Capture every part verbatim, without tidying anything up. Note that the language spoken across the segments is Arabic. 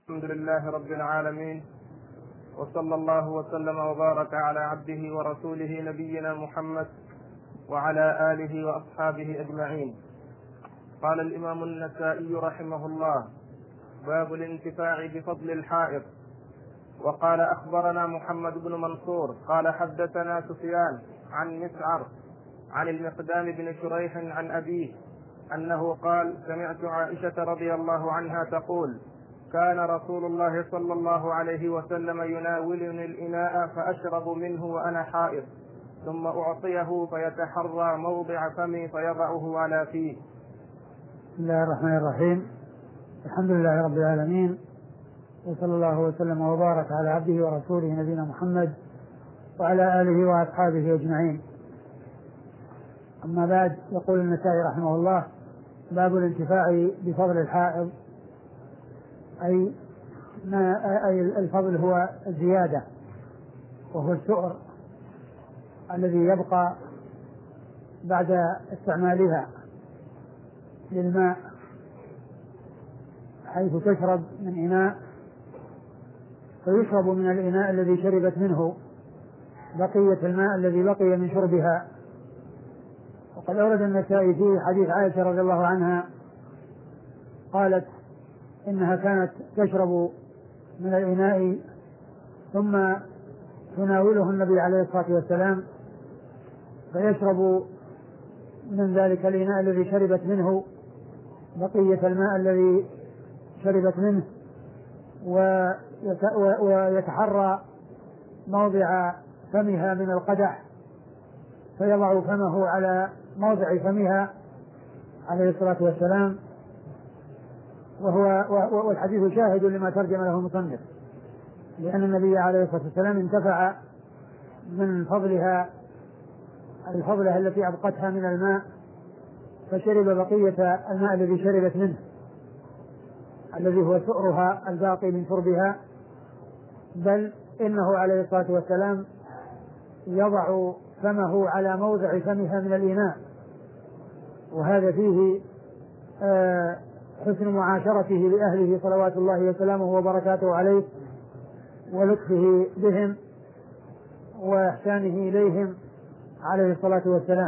الحمد لله رب العالمين، وصلى الله وسلم وبارك على عبده ورسوله نبينا محمد وعلى آله وأصحابه أجمعين. قال الإمام النسائي رحمه الله: باب الانتفاع بفضل الحائض. وقال: أخبرنا محمد بن منصور قال حدثنا سفيان عن مسعر عن المقدام بن شريح عن أبيه أنه قال: سمعت عائشة رضي الله عنها تقول: كان رسول الله صلى الله عليه وسلم يناولني الإناء فأشرب منه وأنا حائض، ثم أعطيه فيتحرى موضع فمي فيضعه على فيه. بسم الله الرحمن الرحيم. الحمد لله رب العالمين، وصلى الله وسلم وبارك على عبده ورسوله نبينا محمد وعلى آله وأصحابه أجمعين. أما بعد، يقول النسائي رحمه الله: باب الانتفاع بفضل الحائض، أي ما أي الفضل هو الزيادة، وهو السؤر الذي يبقى بعد استعمالها للماء، حيث تشرب من إناء فيشرب من الإناء الذي شربت منه بقية الماء الذي بقي من شربها. وقد أورد النسائي في حديث عائشة رضي الله عنها قالت إنها كانت تشرب من الإناء ثم تناوله النبي عليه الصلاة والسلام فيشرب من ذلك الإناء الذي شربت منه بقية الماء الذي شربت منه، ويتحرى موضع فمها من القدح فيضع فمه على موضع فمها عليه الصلاة والسلام. وهو والحديث شاهد لما ترجم له المصنف، لأن النبي عليه الصلاة والسلام انتفع من فضلها الفضلة التي أبقتها من الماء، فشرب بقية الماء الذي شربت منه الذي هو سؤرها الباقي من شربها، بل إنه عليه الصلاة والسلام يضع فمه على موضع فمها من الإناء، وهذا فيه آه حسن معاشرته لأهله صلوات الله وسلامه وبركاته عليه، ولطفه بهم وإحسانه إليهم عليه الصلاة والسلام.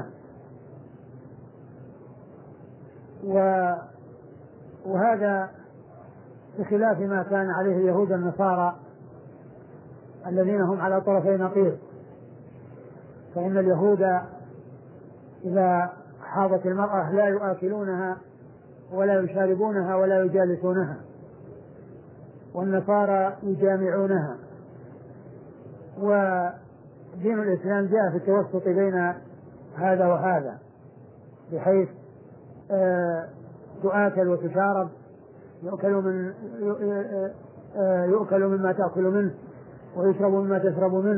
وهذا بخلاف ما كان عليه اليهود النصارى الذين هم على طرفي نقيض، فإن اليهود إذا حاضت المرأة لا يؤكلونها ولا يشاربونها ولا يجالسونها، والنصارى يجامعونها. ودين الإسلام جاء في التوسط بين هذا وهذا، بحيث آه تؤكل وتشارب، يؤكل من آه يؤكل مما تأكل منه ويشرب مما تشرب منه،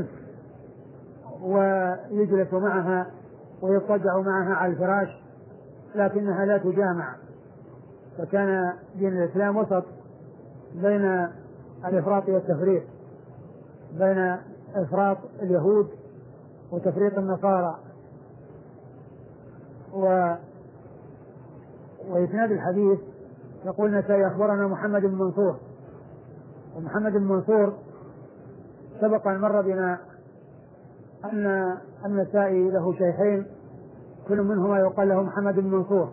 ويجلس معها ويضطجع معها على الفراش، لكنها لا تجامع. فكان دين الإسلام وسط بين الإفراط والتفريط، بين إفراط اليهود وتفريط النصارى. و... وإسناد الحديث يقول النسائي: أخبرنا محمد بن منصور. ومحمد بن منصور سبق أن مر بنا أن النسائي له شيخين، كل منهما يقال له محمد بن منصور،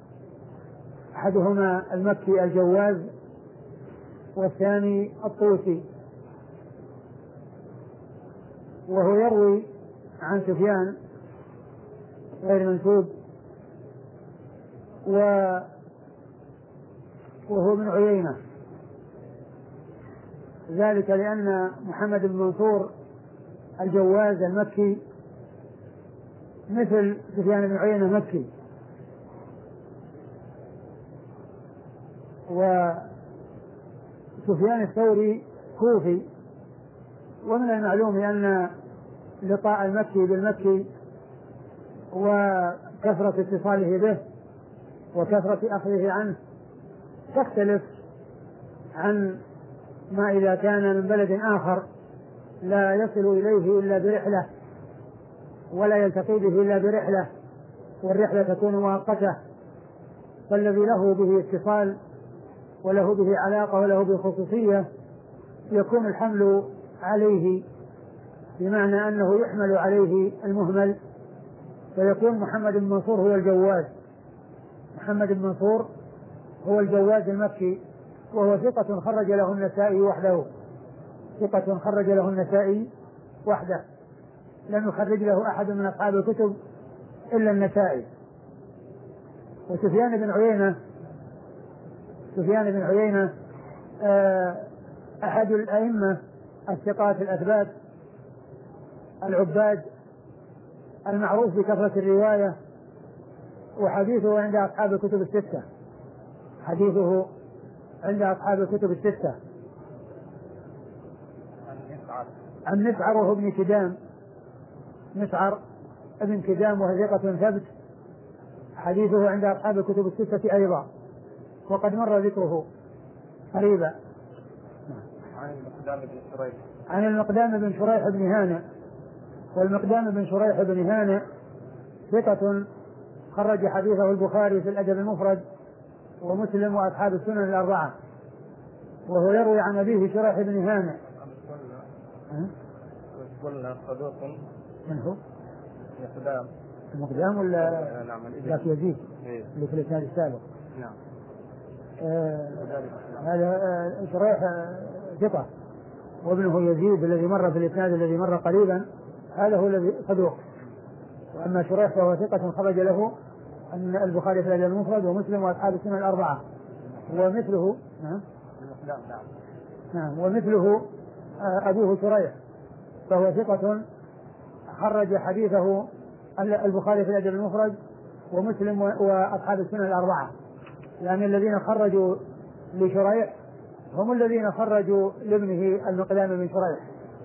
أحدهما المكي الجواز والثاني الطوسي. وهو يروي عن سفيان غير منسوب، وهو من عيينة، ذلك لأن محمد بن منصور الجواز المكي مثل سفيان بن عيينة مكي. وسفيان الثوري كوفي، ومن المعلوم أن لقاء المكي بالمكي وكثرة اتصاله به وكثرة أخذه عنه تختلف عن ما إذا كان من بلد آخر لا يصل إليه إلا برحلة ولا يلتقي به إلا برحلة، والرحلة تكون مؤقتة، فالذي له به اتصال وله به علاقة وله به خصوصية يكون الحمل عليه، بمعنى أنه يحمل عليه المهمل، فيكون محمد بن منصور هو الجواد. محمد بن منصور هو الجواد المكي، وهو ثقة خرج له النسائي وحده، ثقة خرج له النسائي وحده، لم يخرج له أحد من أصحاب الكتب إلا النسائي. وسفيان بن عيينة سفيان بن عيينة أحد الأئمة الثقات الأثبات العباد المعروف بكثرة الرواية، وحديثه عند أصحاب الكتب الستة حديثه عند أصحاب الكتب الستة عن مسعر وهو ابن كدام مسعر ابن كدام وهو ثقة ثبت، حديثه عند أصحاب الكتب الستة أيضا، وقد مر ذكره قريبا. عن المقدام بن شريح عن المقدام بن شريح بن هانئ، والمقدام بن شريح بن هانئ ثقة خرج حديثه البخاري في الأدب المفرد ومسلم وأصحاب السنن الأربعة، وهو يروي عن أبيه شريح بن هانئ. قلنا صدوق من هو؟ المقدام المقدام ولا ذاك يزيد اللي في الإسناد السابق؟ نعم. هذا آه شريح آه ثقة، وابنه يزيد الذي مر في الإسناد الذي مر قريبا هذا هو الذي صدوق، وأما شريح فهو ثقة خرج له أن البخاري في الأدب المفرد ومسلم وأصحاب السنن الأربعة، ومثله نعم نعم ومثله آه أبوه شريح فهو ثقة خرج حديثه البخاري في الأدب المفرد ومسلم وأصحاب السنن الأربعة، يعني الذين خرجوا لشريح هم الذين خرجوا لابنه المقدام بن شريح.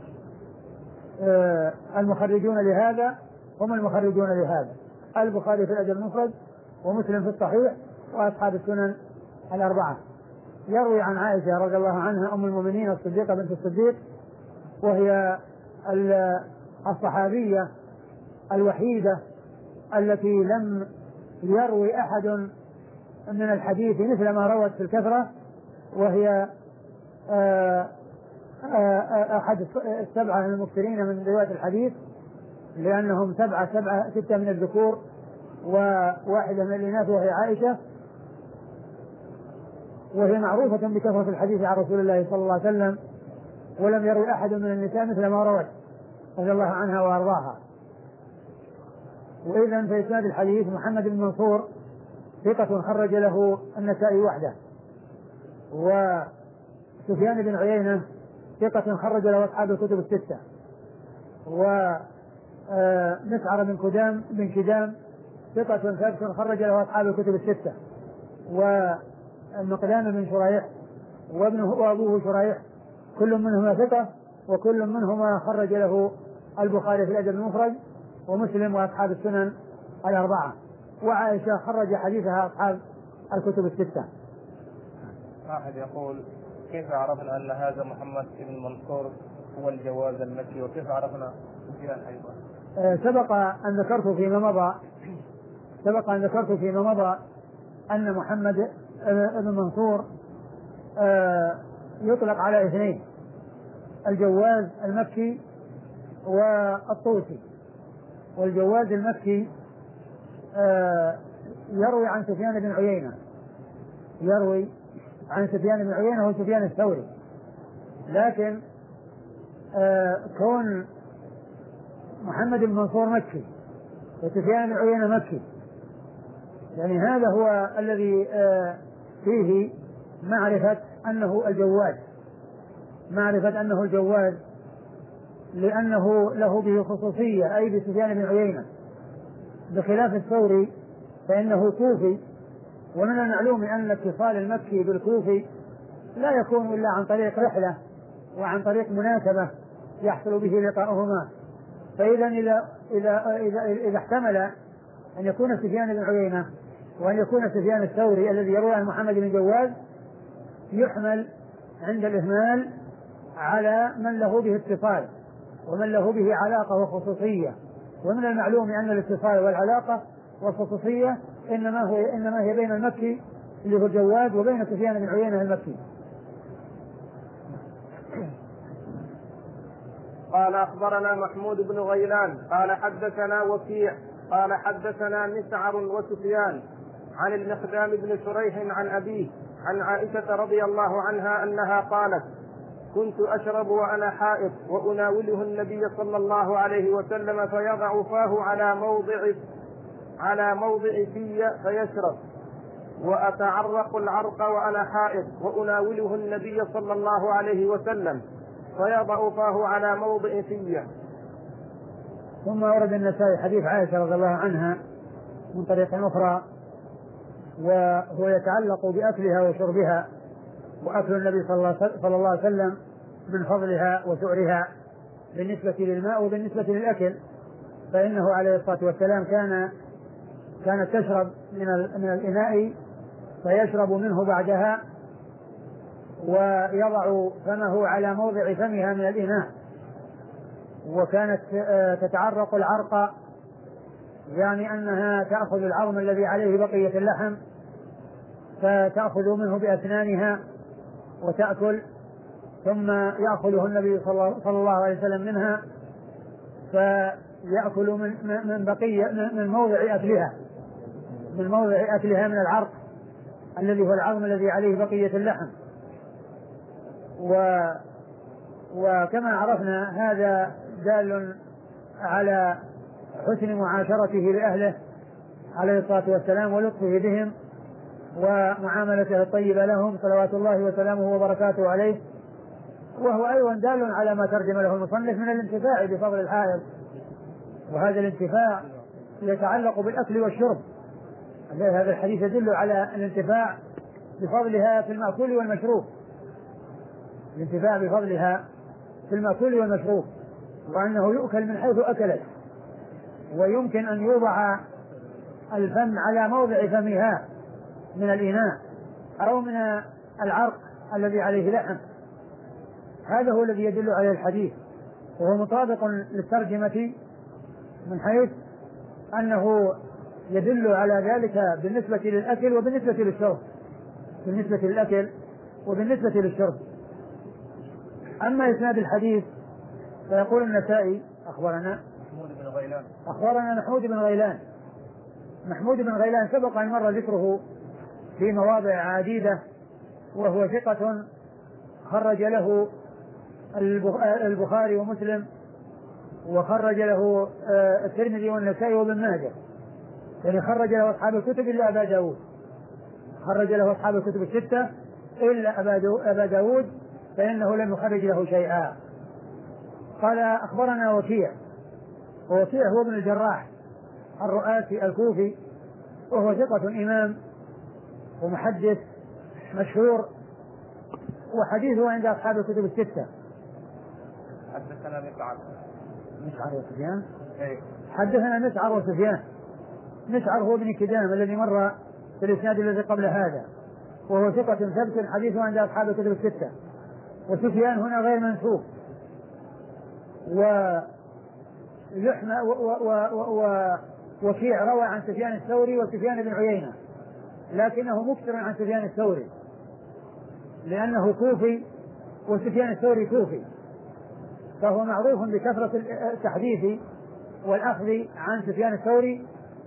آه المخرجون لهذا هم المخرجون لهذا، البخاري في الأدب المفرد ومسلم في الصحيح وأصحاب السنن الأربعة. يروي عن عائشة رضي الله عنها أم المؤمنين الصديقة بنت الصديق، وهي الصحابية الوحيدة التي لم يروي أحد من الحديث مثل ما روت في الكثرة، وهي أحد السبعة المكثرين من رواية الحديث، لأنهم سبعة سبعة ستة من الذكور وواحدة من الإناث وهي عائشة، وهي معروفة بكثرة الحديث عن رسول الله صلى الله عليه وسلم، ولم يروي أحد من النساء مثل ما روت رضي الله عنها وأرضاها. وإذن في إسناد الحديث محمد بن منصور ثقة خرج له النسائي وحده، وسفيان بن عيينة ثقة خرج له أصحاب الكتب الستة، ومسعر بن كدام بن كدام ثقة ثابت خرج له أصحاب الكتب الستة، والمقدام بن شريح وابنه وأبوه شريح كل منهما ثقة، وكل منهما خرج له البخاري في الأدب المفرد ومسلم وأصحاب السنن الأربعة، وعائشة خرج حديثها أصحاب الكتب الستة. واحد يقول كيف عرفنا أن هذا محمد بن منصور هو الجواد المكي، وكيف عرفنا سفيان أيضا؟ أه سبق أن ذكرت فيما مضى سبق أن ذكرت فيما مضى أن محمد بن منصور أه يطلق على اثنين، الجواد المكي والطوسي. والجواد المكي آه يروي عن سفيان بن عيينة يروي عن سفيان بن عيينة وسفيان الثوري، لكن آه كون محمد بن منصور مكي وسفيان بن عيينة مكي، يعني هذا هو الذي آه فيه معرفة أنه الجواد معرفة أنه الجواد لأنه له به خصوصية، أي بسفيان بن عيينة، بخلاف الثوري فإنه كوفي، ومن المعلوم أن اتصال المكي بالكوفي لا يكون إلا عن طريق رحلة وعن طريق مناسبة يحصل به لقاؤهما. فإذا إذا, إذا, إذا, إذا احتمل أن يكون سفيان بن عيينة وأن يكون سفيان الثوري الذي يروي عن محمد بن جواد، يحمل عند الإهمال على من له به اتصال ومن له به علاقة وخصوصية، ومن المعلوم أن الاتصال والعلاقة والخصوصية إنما هو إنما هي بين المكي اللي هو الجواد، وبين سفيان بن عيينة المكي. قال أخبرنا محمود بن غيلان قال حدثنا وكيع قال حدثنا مسعر وسفيان عن المقدام بن شريح عن أبيه عن عائشة رضي الله عنها أنها قالت: كنت أشرب وأنا حائض وأناوله النبي صلى الله عليه وسلم فيضع فاه على موضع على موضع في فيشرب، وأتعرق العرق وأنا حائض وأناوله النبي صلى الله عليه وسلم فيضع فاه على موضع في. ثم ورد النسائي حديث عائشة رضي الله عنها من طريق أخرى، وهو يتعلق بأكلها وشربها، وأكل النبي صلى الله عليه وسلم من فضلها وسعرها بالنسبة للماء وبالنسبة للأكل، فإنه عليه الصلاة والسلام كان كانت تشرب من من الإناء فيشرب منه بعدها، ويضع فمه على موضع فمها من الإناء، وكانت تتعرق العرق، يعني أنها تأخذ العظم الذي عليه بقية اللحم فتأخذ منه بأسنانها وتأكل، ثم يأخذه النبي صلى الله عليه وسلم منها فيأكل من من بقية من موضع أكلها من موضع أكلها من العرق الذي هو العظم الذي عليه بقية اللحم. و وكما عرفنا هذا دال على حسن معاشرته لأهله عليه الصلاة والسلام ولطفه بهم ومعاملته الطيبة لهم صلوات الله وسلامه وبركاته عليه، وهو أيضا دال على ما ترجم له المصنف من الانتفاع بفضل الحائض، وهذا الانتفاع يتعلق بالأكل والشرب. هذا الحديث يدل على الانتفاع بفضلها في المأكول والمشروب، الانتفاع بفضلها في المأكول والمشروب، وأنه يؤكل من حيث أكلت، ويمكن أن يوضع الفم على موضع فمها من الإناء أو من العرق الذي عليه لحم. هذا هو الذي يدل عليه الحديث، وهو مطابق للترجمة من حيث أنه يدل على ذلك بالنسبة للأكل وبالنسبة للشرب بالنسبة للأكل وبالنسبة للشرب. أما إسناد الحديث فيقول النسائي أخبرنا محمود بن غيلان أخبرنا محمود بن غيلان محمود بن غيلان سبق أن مر ذكره في مواضع عديدة، وهو ثقة خرج له البخاري ومسلم، وخرج له الترمذي والنسائي وابن ماجه، يعني خرج له أصحاب الكتب إلا أبا داود، خرج له أصحاب الكتب الستة إلا أبا داود فإنه لم يخرج له شيئا. قال أخبرنا وكيع، ووكيع هو ابن الجراح الرؤاسي الكوفي، وهو ثقة إمام ومحدث مشهور، وحديثه عند أصحاب الكتب الستة. حدثنا مسعر مسعر وسفيان إيه؟ حدثنا مسعر وسفيان مسعر هو ابن كدام الذي مر في الإسناد الذي قبل هذا، وهو ثقة ثبت حديثه عند أصحاب الكتب الستة. وسفيان هنا غير منسوب، ويحمى وكيع روى عن سفيان الثوري وسفيان بن عيينة، لكنه مكثر عن سفيان الثوري لأنه كوفي وسفيان الثوري كوفي، فهو معروف بكثرة التحديث والأخذ عن سفيان الثوري،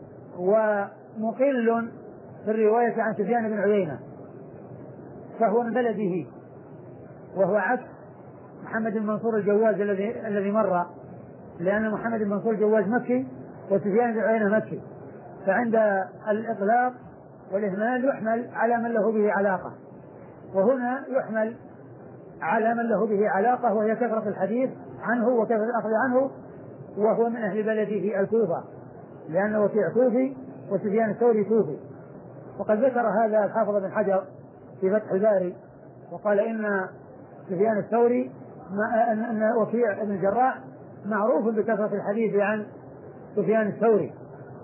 ومقل في الرواية عن سفيان بن عيينة، فهو من بلده، وهو عكس محمد بن منصور الجواز الذي الذي مر، لأن محمد بن منصور الجواز مكي وسفيان بن عيينة مكي، فعند الإطلاق والإهمال يحمل على من له به علاقة، وهنا يحمل على من له به علاقة، وهي كثرة الحديث عنه وكثرة الأخذ عنه، وهو من أهل بلده الكوفة، لأنه وكيع كوفي وسفيان الثوري كوفي. وقد ذكر هذا الحافظ بن حجر في فتح الباري، وقال إن سفيان الثوري أن وكيع بن الجراح معروف بكثرة الحديث عن سفيان الثوري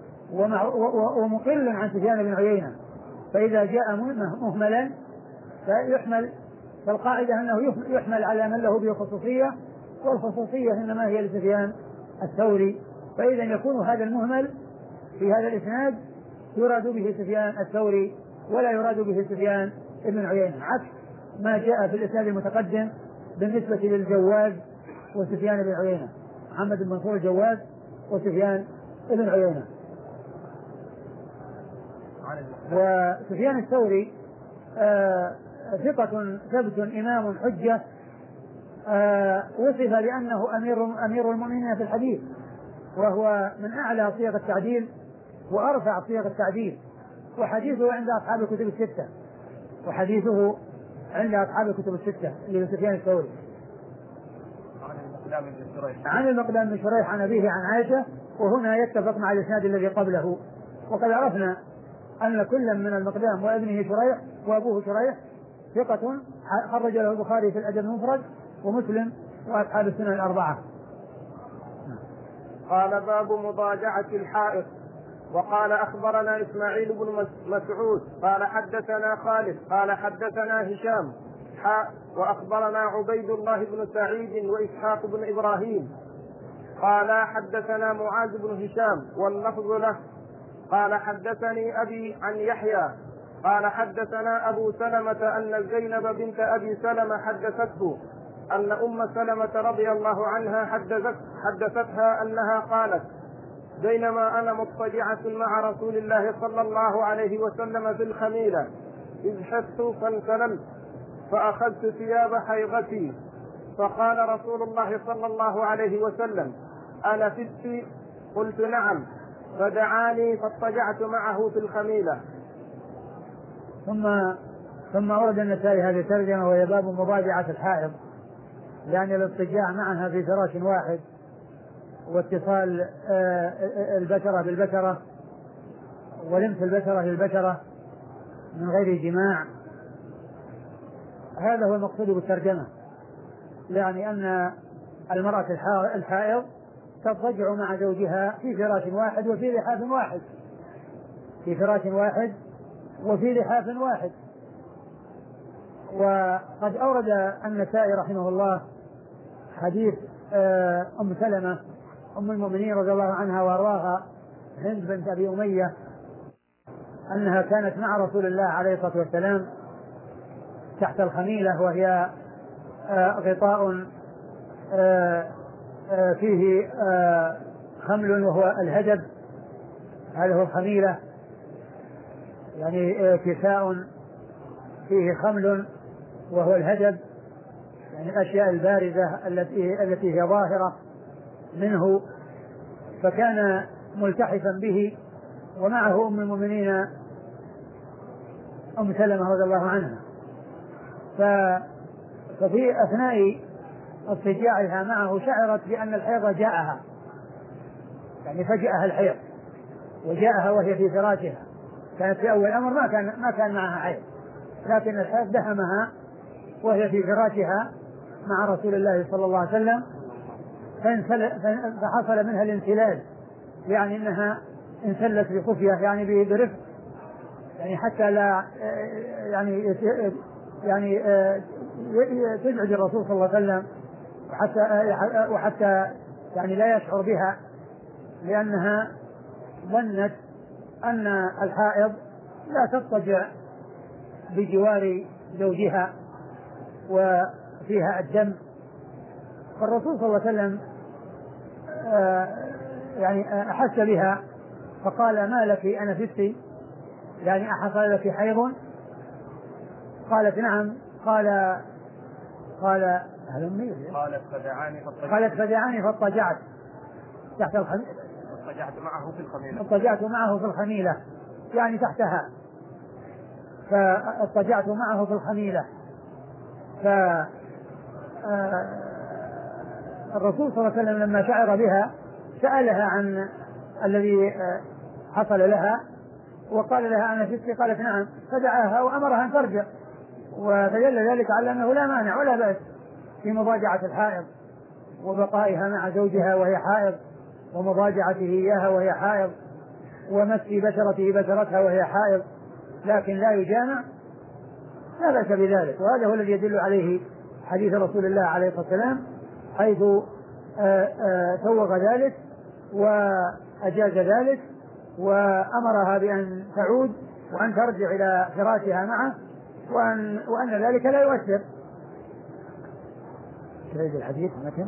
ومقل عن سفيان بن عيينة، فإذا جاء مهملا فيحمل، فالقاعدة أنه يحمل على من له به خصوصية، والخصوصية إنما هي لسفيان الثوري، فإذا يكون هذا المهمل في هذا الإسناد يراد به سفيان الثوري ولا يراد به سفيان بن عيينة، عكس ما جاء في الإسناد المتقدم بالنسبة للجواز وسفيان بن عيينة، محمد بن منصور الجواز وسفيان بن عيينة. وسفيان الثوري آه ثقة ثبت إمام حجة، آه وصف بأنه أمير, أمير المؤمنين في الحديث، وهو من أعلى صيغ التعديل وأرفع صيغ التعديل، وحديثه عند أصحاب الكتب الستة وحديثه عند أصحاب الكتب الستة اللي سفيان الثوري. عن المقدام بن شريح عن أبيه عن عائشة، وهنا يتفق مع الإسناد الذي قبله. وقد عرفنا أن كل من المقدام وابنه شريح وأبوه شريح ثقة خرج له البخاري في الأدب المفرد ومسلم وأصحاب السنن الأربعة. قال باب مضاجعة الحائط. وقال أخبرنا إسماعيل بن مسعود قال حدثنا خالد قال حدثنا هشام حاء وأخبرنا عبيد الله بن سعيد وإسحاق بن إبراهيم قال حدثنا معاذ بن هشام واللفظ له قال حدثني أبي عن يحيى قال حدثنا أبو سلمة أن زينب بنت أبي سلمة حدثته أن أم سلمة رضي الله عنها حدثت حدثتها أنها قالت بينما أنا مضطجعة مع رسول الله صلى الله عليه وسلم في الخميلة إذ حفت فانسللت فأخذت ثياب حيضتي فقال رسول الله صلى الله عليه وسلم أنا فت؟ قلت نعم، فدعاني فاضطجعت معه في الخميلة. ثم ثم ورد النسائي هذه الترجمة وهي باب مضاجعة الحائض، يعني الاضطجاع معها في فراش واحد واتصال البشرة بالبشرة ولمس البشرة للبشرة من غير جماع. هذا هو المقصود بالترجمة، يعني أن المرأة الحائض تضطجع مع زوجها في فراش واحد وفي لحاف واحد في فراش واحد وفي لحاف واحد. وقد أورد النسائي رحمه الله حديث أم سلمة أم المؤمنين رضي الله عنها وارضاها هند بنت أبي أمية أنها كانت مع رسول الله عليه الصلاة والسلام تحت الخميلة، وهي غطاء فيه خمل وهو الهدب، هذا هو الخميلة، يعني كساء فيه خمل وهو الهدب، يعني الأشياء البارزة التي التي هي ظاهرة منه. فكان ملتحفا به ومعه أم المؤمنين أم سلمة رضي الله عنها. ففي أثناء اضطجاعها معه شعرت بأن الحيض جاءها، يعني فجأها الحيض وجاءها وهي في فراشها. كانت في أول الأمر ما كان ما كان معها حيض، لكن الحيض دهمها وهي في فراشها مع رسول الله صلى الله عليه وسلم، فحصل منها الانسلال، يعني انها انسلت بخفية يعني برفق، يعني حتى لا يعني يعني تزعج الرسول صلى الله عليه وسلم، وحتى وحتى يعني لا يشعر بها، لأنها ظنت أن الحائض لا تضطجع بجوار زوجها وفيها الدم. فالرسول صلى الله عليه وسلم يعني أحس بها فقال ما لك أنا فتي، يعني أحصل لك حيض؟ قالت نعم. قال قال قالت فدعاني فاضطجعت قالت فدعاني فاضطجعت تحت الخميلة اضطجعت معه في الخميلة اضطجعت معه في الخميلة يعني تحتها، فاضطجعت معه في الخميلة. ف الرسول صلى الله عليه وسلم لما شعر بها سألها عن الذي حصل لها وقال لها أنا فتي؟ قالت نعم، فدعاها وأمرها أن ترجع، وتدل ذلك على أنه لا مانع ولا بأس في مضاجعة الحائض وبقائها مع زوجها وهي حائض، ومضاجعته إياها وهي حائض، ومس بشرته بشرتها وهي حائض، لكن لا يجامع، لا بأس بذلك. وهذا هو الذي يدل عليه حديث رسول الله عليه الصلاة والسلام حيث سوغ ذلك وأجاز ذلك وأمرها بأن تعود وأن ترجع إلى فراشها معه، وأن, وأن ذلك لا يؤثر. شهد الحديث مثلا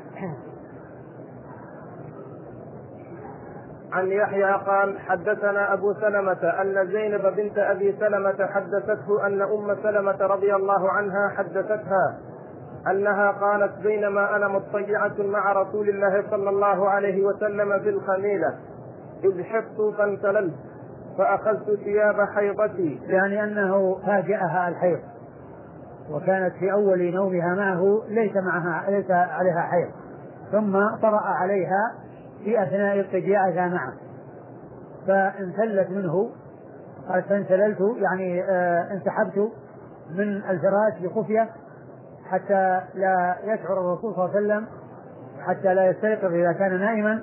عن يحيى قال حدثنا أبو سلمة أن زينب بنت أبي سلمة حدثته أن أم سلمة رضي الله عنها حدثتها أنها قالت بينما أنا مضطجعة مع رسول الله صلى الله عليه وسلم في الخميلة إذ حفت فانسللت فأخذت ثياب حيضتي، يعني أنه فاجأها الحيض، وكانت في أول نومها معه ليس معها ليس عليها حيض، ثم طرأ عليها في أثناء اضطجاعها معه فانسلت منه. قال فانسللت يعني آه انسحبت من الفراش بخفية حتى لا يشعر الرسول صلى الله عليه وسلم، حتى لا يستيقظ إذا كان نائما،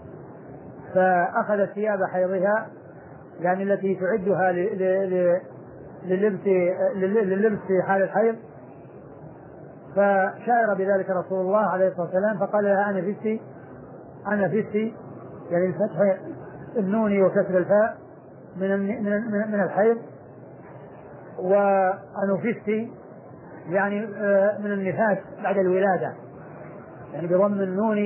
فأخذت ثياب حيضها يعني التي تعدها لللبس لللبس في حال الحيض، فشعر بذلك رسول الله عليه الصلاة والسلام فقال لها أنا فستي أنا فستي يعني الفتح النون وكسر الفاء من من من الحيض، وأنفستي يعني من النفاس بعد الولادة، يعني بضم النون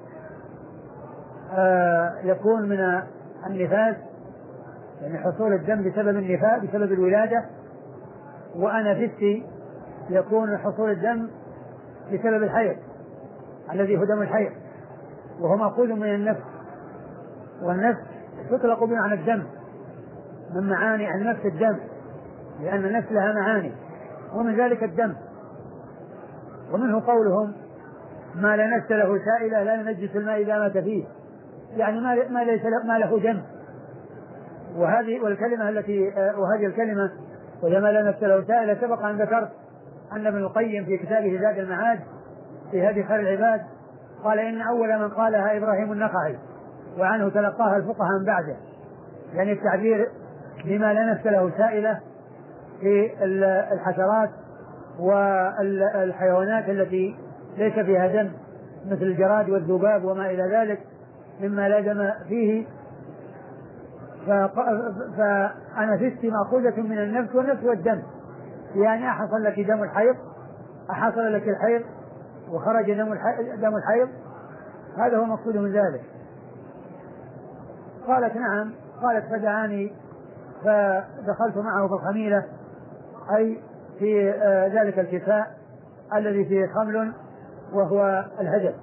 يكون من النفاس يعني حصول الدم بسبب النفاس بسبب الولادة، وأنفستي يكون حصول الدم بسبب الحيض الذي هو دم الحيض، وهو مأخوذ من النفس، والنفس تطلق بمعنى الدم من معاني النفس الدم، لأن النفس لها معاني ومن ذلك الدم. ومنه قولهم ما لا نفس له سائلة لا ننجس الماء إذا مات فيه، يعني ما ليس ما له دم. وهذه والكلمة التي وهذه الكلمة وما لا نفس له سائلة سبق أن ذكرت أن ابن القيم في كتابه زاد المعاد في هدي خير العباد قال إن أول من قالها إبراهيم النخعي وعنه تلقاها الفقهاء من بعده، يعني التعبير بما لا نفس له سائلة في الحشرات والحيوانات التي ليس فيها دم مثل الجراد والذباب وما إلى ذلك مما لا دم فيه. فأنا فستي مأخوذة من النفس والنفس والدم، يعني أحصل لك دم الحيض أحصل لك الحيض وخرج دم الحيض، هذا هو مقصود من ذلك. قالت نعم، قالت فدعاني فدخلت معه في الخميلة أي في ذلك الكساء الذي فيه خمل وهو الهدف.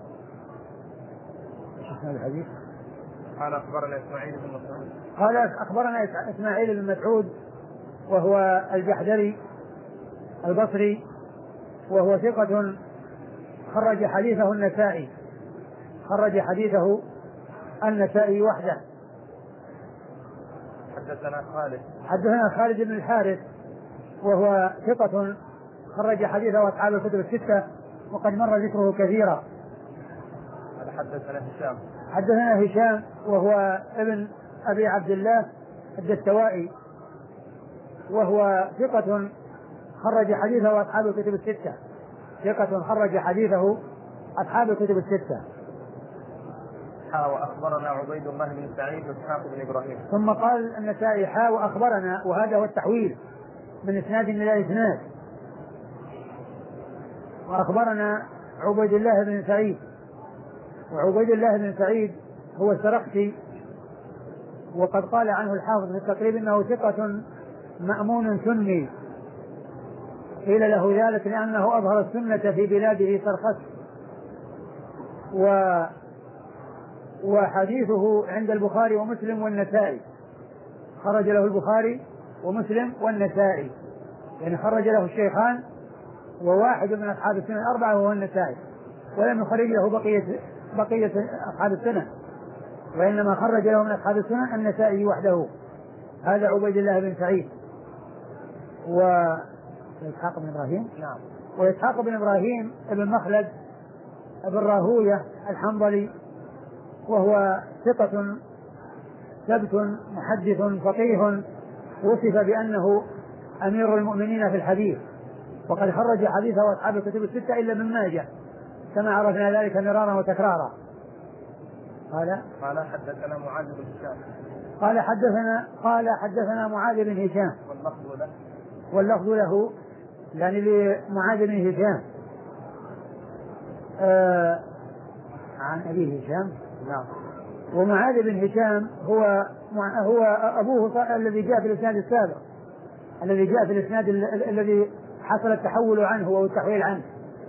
هذا الحديث قال أخبرنا إسماعيل بن مسعود قال أخبرنا إسماعيل بن مسعود وهو الجحدري البصري، وهو ثقة خرج حديثه النسائي خرج حديثه النسائي وحده. حدثنا خالد حدثنا خالد بن الحارث وهو ثقة خرج حديثه أصحاب الكتب الستة وقد مر ذكره كثيرا. حدثنا هشام حدثنا هشام وهو ابن أبي عبد الله الدستوائي وهو ثقة خرج حديثه أصحاب الكتب الستة ثقة خرج حديثه أصحاب الكتب الستة. حا وأخبرنا عبيد الله بن سعيد وإسحاق بن إبراهيم. ثم قال النسائي حا وأخبرنا، وهذا هو التحويل من إسناد إلى إسناد. وأخبرنا عبيد الله بن سعيد، وعبيد الله بن سعيد هو السرخسي، وقد قال عنه الحافظ في التقريب إنه ثقة مأمون سني، قيل له ذلك لأنه أظهر السنة في بلاده سرخس، و وحديثه عند البخاري ومسلم والنسائي، خرج له البخاري ومسلم والنسائي، يعني خرج له الشيخان وواحد من أصحاب السنة الأربعة وهو النسائي، ولم يخرج له بقية بقية أصحاب السنة، وإنما خرج له من أصحاب السنة النسائي وحده. هذا عبيد الله بن سعيد. وإسحاق بن إبراهيم نعم وإسحاق بن إبراهيم ابن مخلد ابن راهوية الحنظلي، وهو ثقة ثبت محدث فقيه، وصف بأنه أمير المؤمنين في الحديث، وقد خرج حديثه أصحاب الكتب الستة إلا ابن ماجه كما عرفنا ذلك مرارا وتكرارا. قال قال حدثنا معاذ بن هشام قال حدثنا قال حدثنا معاذ بن هشام واللفظ له واللفظ له يعني لمعاذ بن هشام آه عن أبيه هشام. نعم. ومعاذ بن هشام هو هو أبوه الذي جاء في الإسناد السابق، الذي جاء في الإسناد الذي حصل التحول عنه أو التحويل عنه.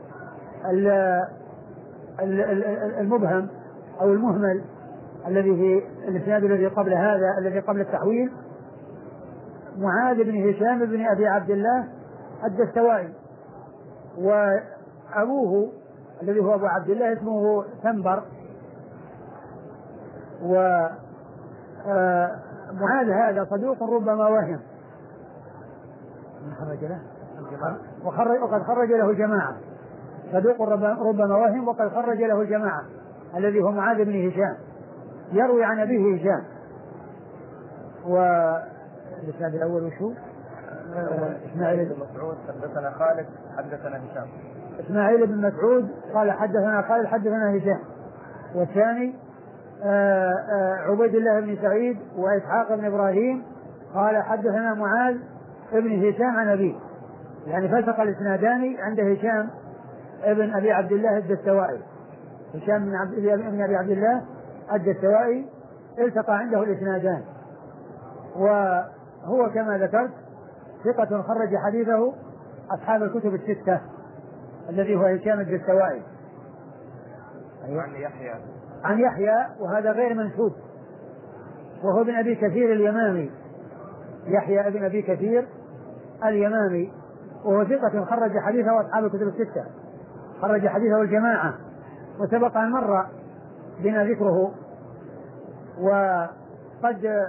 المبهم أو المهمل الذي في الإسناد الذي قبل هذا الذي قبل التحويل معاذ بن هشام بن أبي عبد الله الدستوائي، وأبوه الذي هو أبو عبد الله اسمه ثنبر. ومعاذ هذا صدوق ربما وهم خرج له وخرج وقد خرج له جماعة، صدوق ربما وهم وقد خرج له جماعة، الذي هو معاذ بن هشام يروي عن أبيه هشام. والإسناد الأول وشو؟ إسماعيل بن مسعود حدثنا خالد حدثنا هشام. إسماعيل بن مسعود قال حدثنا خالد حدثنا هشام. والثاني آآ آآ عبيد الله بن سعيد وإسحاق بن إبراهيم قال حدثنا معاذ بن هشام عن أبيه، يعني فلتقى الإسنادان عند هشام ابن أبي عبد الله الدستوائي. هشام بن عبد ابن أبي عبد الله الدستوائي التقى عنده الإسنادان، وهو كما ذكرت ثقة خرج حديثه أصحاب الكتب الستة، الذي هو هشام الدستوائي. عن يحيى عن يحيى وهذا غير منسوب، وهو ابن أبي كثير اليمامي، يحيى ابن أبي كثير اليمامي، وهو ثقة خرج حديثه أصحاب الكتب الستة، خرج حديثه الجماعة، وسبق أن مر بنا ذكره. وقد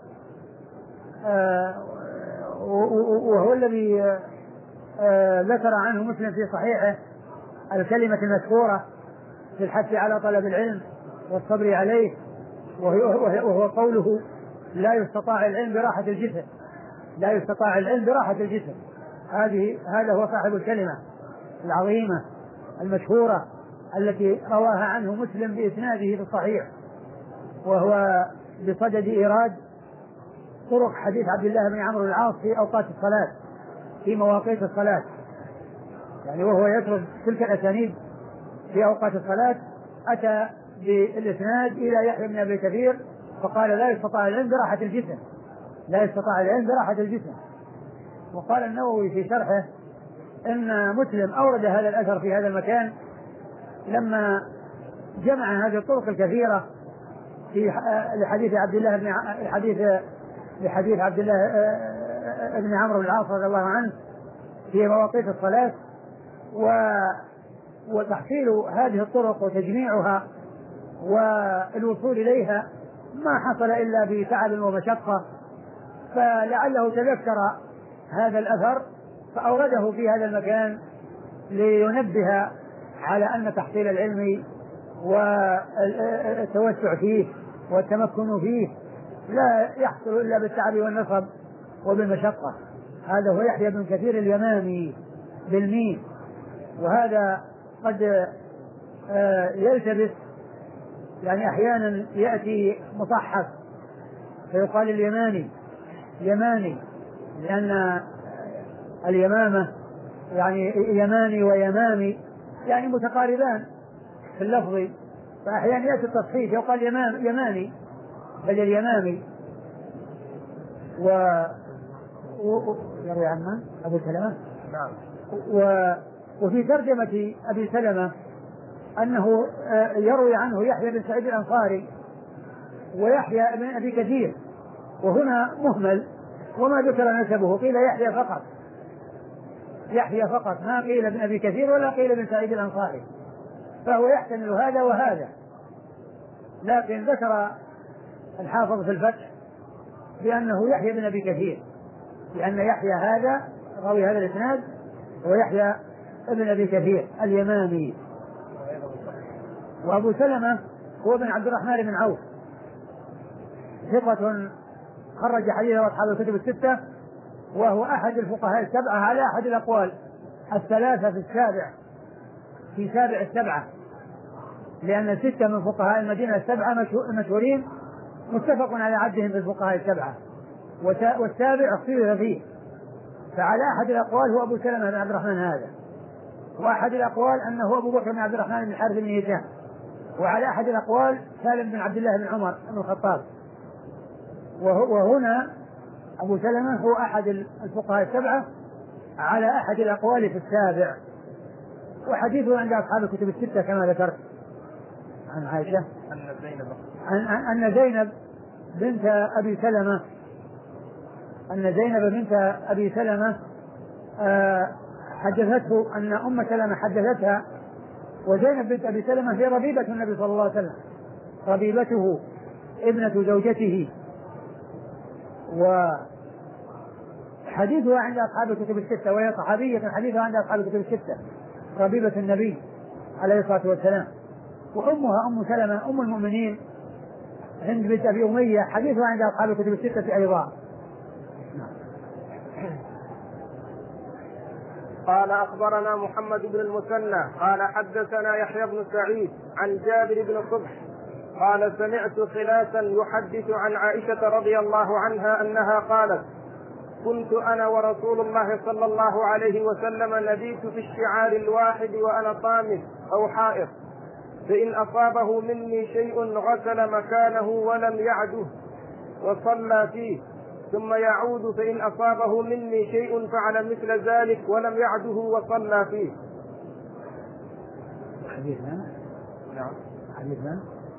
آه وهو الذي آه ذكر عنه مسلم في صحيحه الكلمة المذكورة في الحث على طلب العلم والصبر عليه، وهو قوله لا يستطاع العلم براحة الجسم، لا يستطاع العلم براحة الجسم. هذه هذا هو صاحب الكلمة العظيمة المشهورة التي رواها عنه مسلم بإسناده في الصحيح، وهو بصدد إيراد طرق حديث عبد الله بن عمرو العاص في أوقات الصلاة في مواقيت الصلاة، يعني وهو يترك تلك الأسانيد في أوقات الصلاة أتى بالإسناد إلى يحيى بن أبي كثير فقال لا يستطاع العلم براحة الجسم، لا يستطاع العلم براحة الجسم. وقال النووي في شرحه إن مسلم أورد هذا الأثر في هذا المكان لما جمع هذه الطرق الكثيرة في لحديث عبد الله بن حديث لحديث عبد الله بن عمرو بن العاص رضي الله عنه في مواقيت الصلاة، وتحصيل هذه الطرق وتجميعها والوصول إليها ما حصل إلا بتعب ومشقة، فلعله تذكر هذا الأثر فأورده في هذا المكان لينبه على أن تحصيل العلم والتوسع فيه والتمكن فيه لا يحصل إلا بالتعب والنصب وبالمشقة. هذا هو يحيى بن كثير اليمامي بالميم، وهذا قد يلتبس، يعني أحيانا يأتي مصحف فيقال اليماني يماني، لأن اليمامة يعني يماني ويمامي يعني متقاربان في اللفظ، فأحيانا يأتي التصحيح يقال يمام يماني بل اليمامي. و يروي عن من؟ أبو سلمة. نعم. و... وفي ترجمة أبي سلمة أنه يروي عنه يحيى بن سعيد الأنصاري ويحيى بن أبي كثير، وهنا مهمل وما ذكر نسبه، قيل يحيى فقط، يحيى فقط، ما قيل ابن أبي كثير ولا قيل ابن سعيد الأنصاري، فهو يحتمل هذا وهذا. لكن ذكر الحافظ في الفتح بأنه يحيى بن أبي كثير، لأن يحيى هذا راوي هذا الإسناد ويحيى ابن أبي كثير اليمامي. وأبو سلمة هو بن عبد الرحمن بن عوف، ثقة خرج حديثه أصحاب الكتب الستة، وهو أحد الفقهاء السبعة على أحد الأقوال الثلاثة في السابع في سابع السبعة، لأن ستة من فقهاء المدينة السبعة مشهورين متفق على عدهم في الفقهاء السبعة، والسابع اختلف فيه، فعلى أحد الأقوال هو أبو سلمة بن عبد الرحمن هذا، وأحد الأقوال أنه أبو بكر بن عبد الرحمن بن الحارث بن هشام، وعلى أحد الأقوال سالم بن عبد الله بن عمر بن الخطاب. وهنا أبو سلمة هو أحد الفقهاء السبعة على أحد الأقوال في السابع، وحديثه عند أصحاب الكتب الستة كما ذكرت عن عائشة أن زينب أن زينب بنت أبي سلمة أن زينب بنت أبي سلمة حدثته أن أم سلمة حدثتها، وزينب بنت أبي سلمة هي ربيبة النبي صلى الله عليه وسلم، ربيبته ابنة زوجته، وحديثها عند أصحاب الكتب الستة، وهي صحابية حديثها عند أصحاب الكتب الستة، ربيبة النبي عليه الصلاة والسلام. وأمها أم سلمة أم المؤمنين هند بنت أبي أمية حديثها عند أصحاب الكتب الستة أيضا. قال أخبرنا محمد بن المثنى قال حدثنا يحيى بن سعيد عن جابر بن صبح قال سمعت خلاسا يحدث عن عائشة رضي الله عنها أنها قالت كنت أنا ورسول الله صلى الله عليه وسلم نبيت في الشعار الواحد وأنا طامس أو حائط، فإن أصابه مني شيء غسل مكانه ولم يعده وصلى فيه، ثم يعود فإن أصابه مني شيء فعل مثل ذلك ولم يعده وصلى فيه. حديث من؟ نعم. حديث من؟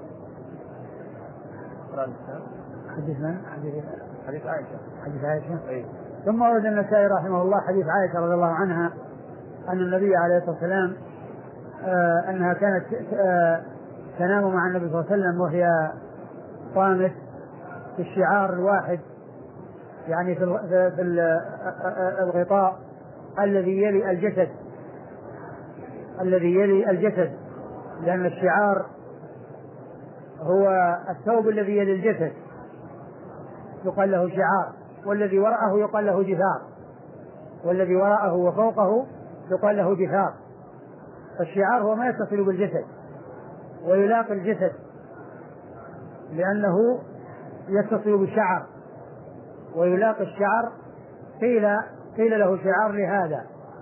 حديث من؟ حديث حديث عائشة. حديث عائشة. أي. ثم ورد النسائي رحمه الله حديث عائشة رضي الله عنها أن النبي عليه الصلاة والسلام آه أنها كانت آه تنام مع النبي صلى الله عليه وسلم وهي طامس في الشعار الواحد، يعني في في الغطاء الذي يلي الجسد الذي يلي الجسد لأن الشعار هو الثوب الذي يلي الجسد يقال له شعار، والذي وراءه يقال له جثار، والذي وراءه وفوقه يقال له جثار. فالشعار هو ما يتصل بالجسد ويلاقي الجسد لأنه يتصل بالشعر ويلاقي الشعر، قيل قيل له شعار لهذا.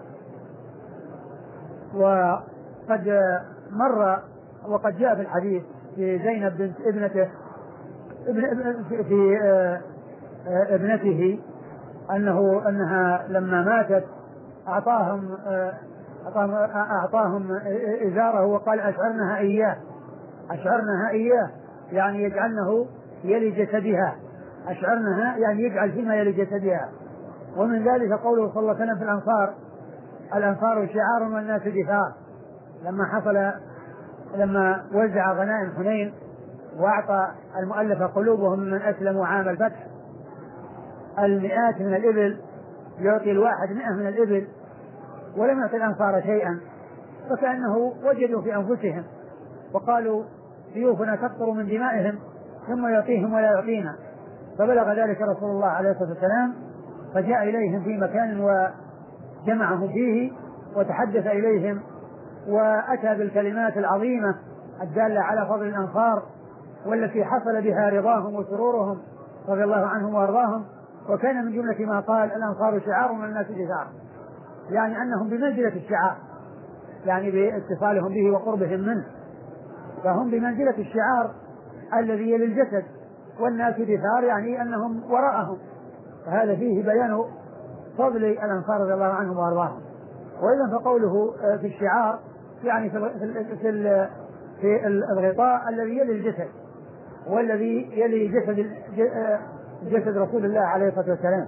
وقد مر وقد جاء في الحديث في زينب بنت ابنته ابن في ابنته أنه أنها لما ماتت أعطاهم أعطاهم, أعطاهم إزاره وقال أشعرنها إياه أشعرنها إياه يعني يجعلنه يلي جسدها، أشعرنها يعني يجعل فيما يلي جسدها. ومن ذلك قوله صلى الله عليه وسلم في الأنصار الأنصار شعار والناس جثار، لما حصل لما وزع غنائم حنين وأعطى المؤلفة قلوبهم من أسلموا عام الفتح المئات من الإبل، يعطي الواحد مئة من الإبل ولم يعطي الأنصار شيئا، فكأنه وجدوا في أنفسهم وقالوا سيوفنا تقطر من دمائهم ثم يعطيهم ولا يعطينا. فبلغ ذلك رسول الله عليه الصلاة والسلام فجاء إليهم في مكان وجمعهم فيه وتحدث إليهم وأتى بالكلمات العظيمة الدالة على فضل الأنصار والتي حصل بها رضاهم وسرورهم رضي الله عنهم وارضاهم. وكان من جملة ما قال الأنصار شعار والناس جثار، يعني أنهم بمنزلة الشعار، يعني باتصالهم به وقربهم منه، فهم بمنزلة الشعار الذي يلي الجسد، والناس جثار يعني أنهم وراءهم. فهذا فيه بيان فضل الأنصار رضي الله عنهم وارضاهم. وإذا فقوله في الشعار يعني في في في الغطاء الذي يلي الجسد والذي يلي جسد جسد رسول الله عليه الصلاة والسلام.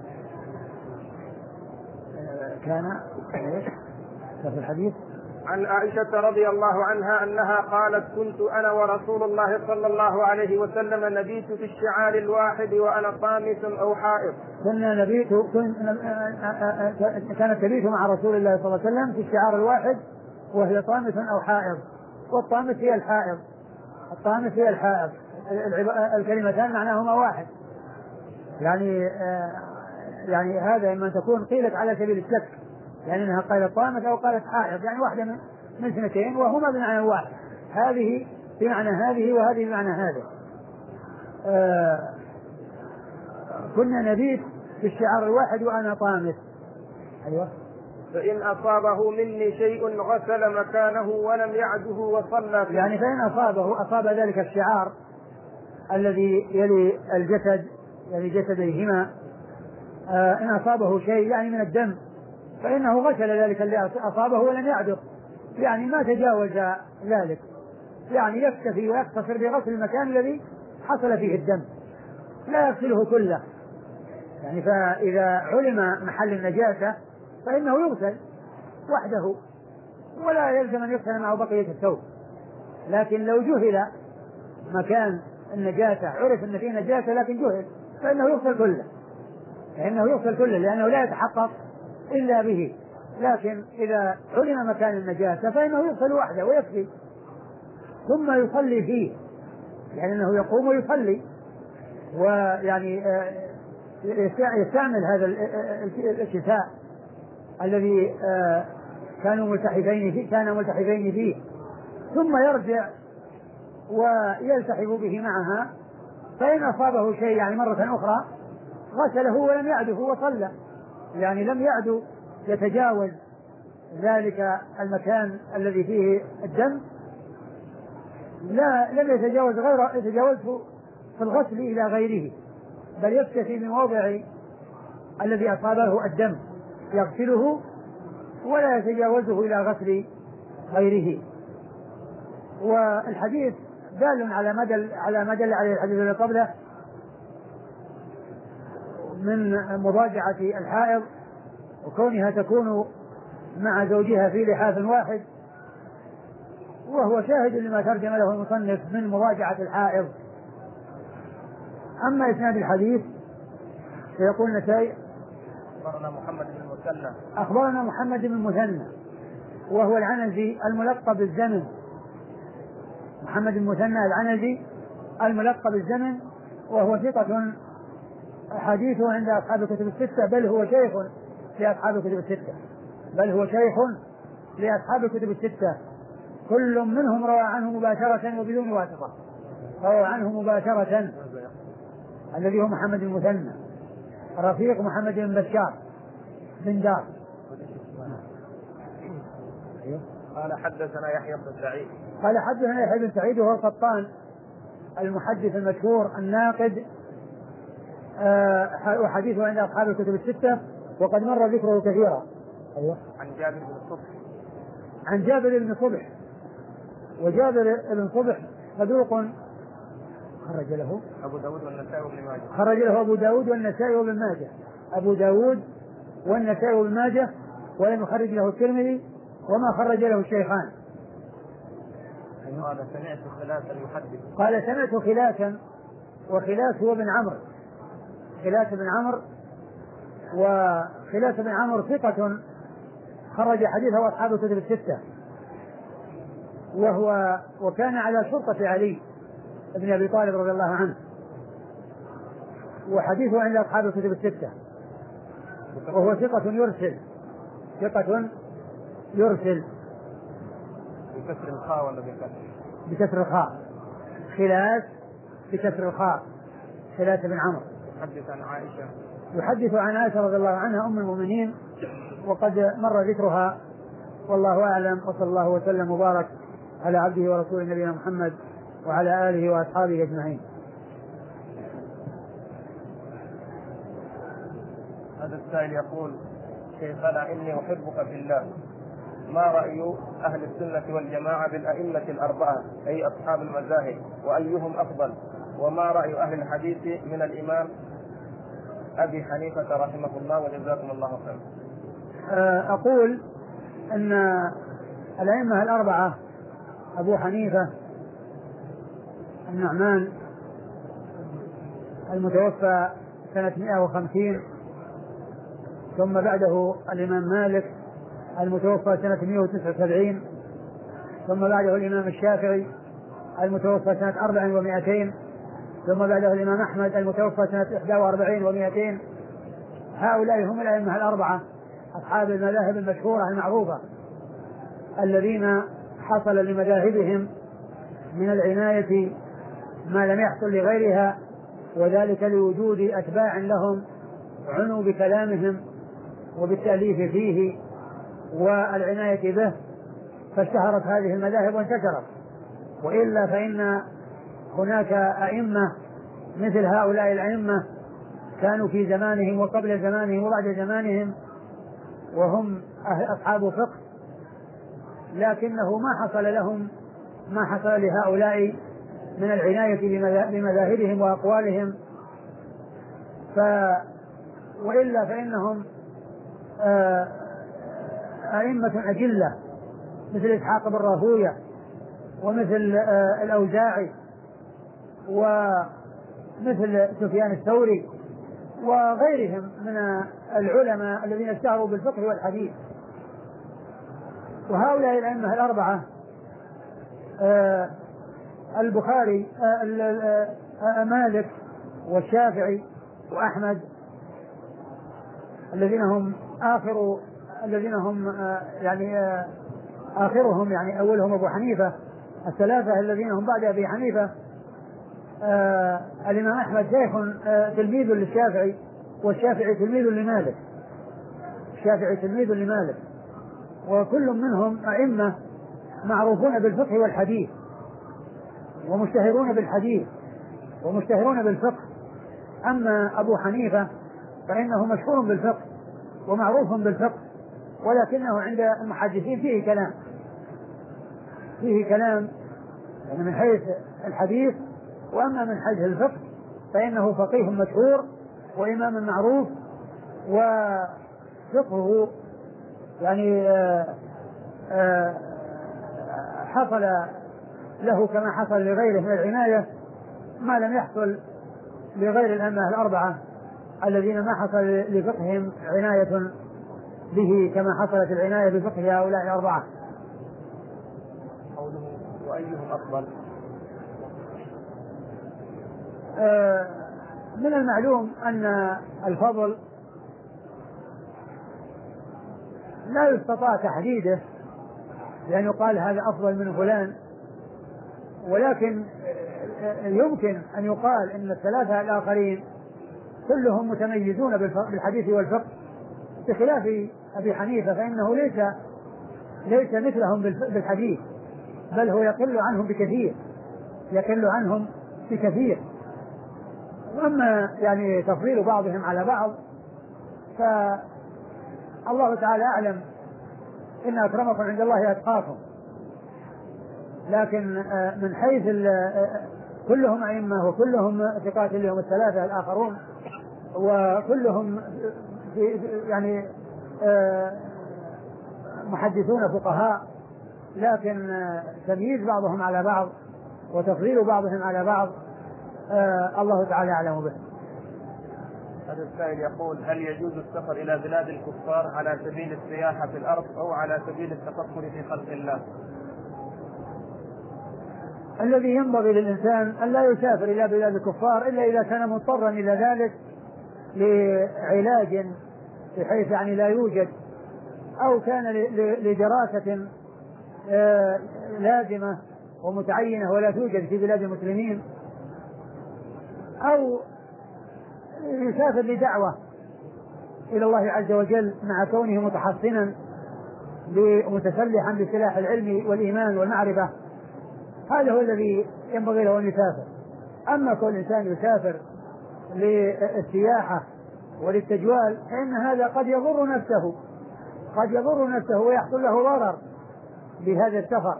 كان في الحديث عن عائشة رضي الله عنها أنها قالت كنت أنا ورسول الله صلى الله عليه وسلم نبيت في الشعار الواحد وأنا طامس أو حائط. كنا نبيت كانت تبيت مع رسول الله صلى الله عليه وسلم في الشعار الواحد وهي طامس أو حائض، والطامس هي الحائض الطامس هي الحائض الكلمتان معناهما واحد، يعني يعني هذا إما تكون قيلت على سبيل الشك، يعني انها قالت طامس او قالت حائض، يعني واحده من من اثنتين وهما بمعنى واحد، هذه بمعنى هذه وهذه بمعنى هذا. آه كنا نبيت في الشعار الواحد وأنا طامس. أيوة. فإن أصابه مني شيء غسل مكانه ولم يعده وصلى فيه. يعني فإن أصابه أصاب ذلك الشعار الذي يلي الجسد يلي جسديهما، آه إن أصابه شيء يعني من الدم فإنه غسل ذلك الذي أصابه ولم يعده، يعني ما تجاوز ذلك، يعني يكتفي ويقتصر بغسل المكان الذي حصل فيه الدم، لا يغسله كله. يعني فإذا علم محل النجاسة فإنه يغسل وحده ولا يلزم أن يغسل معه بقية الثوب. لكن لو جهل مكان النجاسة، عرف أن فيه نجاسة لكن جهل، فإنه يغسل كله، فإنه يغسل كله لأنه لا يتحقق إلا به. لكن إذا علم مكان النجاسة فإنه يغسل وحده ويكفي، ثم يصلي فيه، يعني أنه يقوم ويصلي، ويعني يستعمل هذا الكساء الذي كانوا ملتحفين فيه كان ملتحفين فيه ثم يرجع ويلتحف به معها. فإن أصابه شيء يعني مرة أخرى غسله ولم يعده وصلى، يعني لم يعد يتجاوز ذلك المكان الذي فيه الدم، لا لم يتجاوز غير يتجاوزه في الغسل إلى غيره، بل يكتفي بموضع الذي أصابه الدم يغسله ولا يتجاوزه إلى غسل غيره. والحديث دال على مدى على مدى على الحديث الذي قبله من مضاجعة الحائض وكونها تكون مع زوجها في لحاف واحد، وهو شاهد لما ترجم له المصنف من مضاجعة الحائض. أما إسناد الحديث فيقول النسائي أخبرنا محمد بن المثنى أخبرنا محمد بن المثنى وهو العنزي الملقب بالزمن، محمد بن المثنى العنزي الملقب بالزمن، وهو ثقة حديثه عند أصحاب الكتب الستة، بل هو شيخ لأصحاب الكتب الستة بل هو شيخ لأصحاب الكتب الستة كل منهم روى عنه مباشرة وبدون واسطة، روى عنه مباشرة الذي هو محمد بن المثنى رفيق محمد بن بشار بن دار. قال حدثنا يحيى بن سعيد قال حدثنا يحيى بن سعيد وهو القطان المحدث المشهور الناقد، آه وحديثه عند أصحاب الكتب الستة وقد مر ذكره كثيرا. أيوة. عن جابر بن صبح عن جابر بن صبح، وجابر بن صبح صدوق خرج له أبو داود والنسائي وابن ماجه خرج له أبو داود والنسائي وابن ماجه أبو داود والنسائي وابن ماجه، ولم يخرج له الترمذي وما خرج له الشيخان. قال سمعت خلاسا يحدث قال سمعت خلاسا، وخلاس هو بن عمرو، خلاس بن عمرو، وخلاس بن عمرو ثقة خرج حديثه أصحاب الكتب الستة، وهو وكان على شرطة علي بن أبي طالب رضي الله عنه، وحديثه عند أصحاب الكتب الستة، وهو ثقة يرسل ثقة يرسل بكسر الخاء ولا بكسر؟ بكسر الخاء، خلاس بكسر الخاء، خلاس بن عمرو. يحدث عن عائشة يحدث عن عائشة رضي الله عنها أم المؤمنين وقد مر ذكرها، والله أعلم، وصلى الله وسلم وبارك على عبده ورسوله نبينا محمد وعلى آله وأصحابه أجمعين. هذا السائل يقول: شيخنا إني أحبك في الله، ما رأي أهل السنة والجماعة بالأئمة الأربعة أي أصحاب المذاهب، وأيهم أفضل؟ وما رأي أهل الحديث من الإمام أبي حنيفة رحمه الله وجزاكم الله خيرا؟ أقول أن الأئمة الأربعة أبو حنيفة النعمان المتوفى سنة مئة وخمسين، ثم بعده الإمام مالك المتوفى سنة مئة وتسعة وسبعين، ثم بعده الإمام الشافعي المتوفى سنة أربع ومئتين، ثم بعده الإمام أحمد المتوفى سنة إحدى وأربعين ومئتين. هؤلاء هم الأئمة الأربعة أصحاب المذاهب المشهورة المعروفة الذين حصل لمذاهبهم من العناية ما لم يحصل لغيرها وذلك لوجود أتباع لهم عنوا بكلامهم وبالتأليف فيه والعناية به، فاشتهرت هذه المذاهب وانتشرت. وإلا فإن هناك أئمة مثل هؤلاء الأئمة كانوا في زمانهم وقبل زمانهم وبعد زمانهم وهم أصحاب فقه، لكنه ما حصل لهم ما حصل لهؤلاء من العناية بمذاهبهم وأقوالهم. ف وإلا فإنهم أئمة أجلة مثل إسحاق بن راهوية ومثل الأوزاعي ومثل سفيان الثوري وغيرهم من العلماء الذين اشتهروا بالفقه والحديث. وهؤلاء الأئمة الأربعة البخاري مالك والشافعي وأحمد الذين هم آخر الذين هم يعني آخرهم يعني أولهم أبو حنيفة، الثلاثة الذين هم بعد أبي حنيفة آه الإمام أحمد شيخ آه تلميذ للشافعي، والشافعي تلميذ لمالك الشافعي تلميذ لمالك وكل منهم أئمة معروفون بالفقه والحديث ومشتهرون بالحديث ومشتهرون بالفقه. أما أبو حنيفة فإنه مشهور بالفقه ومعروف بالفقه، ولكنه عند المحدثين فيه كلام فيه كلام يعني من حيث الحديث، وأما من حيث الفقه فإنه فقيه مشهور وإمام معروف، وفقهه يعني آآ آآ حصل له كما حصل لغيره من العناية ما لم يحصل لغير الأئمة الأربعة الذين ما حصل لفقههم عناية به كما حصلت العناية بفقه هؤلاء الأربعة. قوله وأيهم أفضل؟ آه من المعلوم أن الفضل لا يستطاع تحديده لأن يقال هذا أفضل من فلان، ولكن يمكن أن يقال أن الثلاثة الآخرين كلهم متميزون بالحديث والفقه، بخلاف أبي حنيفة فإنه ليس ليس مثلهم بالحديث، بل هو يقل عنهم بكثير يقل عنهم بكثير. وأما يعني تفضيل بعضهم على بعض فالله تعالى أعلم، إن أكرمكم عند الله أتقاكم، لكن من حيث كلهم أئمة وكلهم ثقات لهم الثلاثة الآخرون وكلهم يعني محدثون فقهاء، لكن تمييز بعضهم على بعض وتفضيل بعضهم على بعض الله تعالى أعلم به. هذا السائل يقول: هل يجوز السفر إلى بلاد الكفار على سبيل السياحة في الأرض أو على سبيل التفكر في خلق الله؟ الذي ينبغي للإنسان أن لا يسافر إلى بلاد الكفار إلا إذا كان مضطرا إلى ذلك لعلاج بحيث يعني لا يوجد، أو كان لدراسة لازمة ومتعينة ولا توجد في بلاد المسلمين، أو يسافر لدعوة إلى الله عز وجل مع كونه متحصنا متسلحا بسلاح العلم والإيمان والمعرفة. هذا هو الذي ينبغي له أن يسافر. أما كل إنسان يسافر للسياحة وللتجوال فإن هذا قد يضر نفسه قد يضر نفسه ويحصل له ضرر بهذا السفر.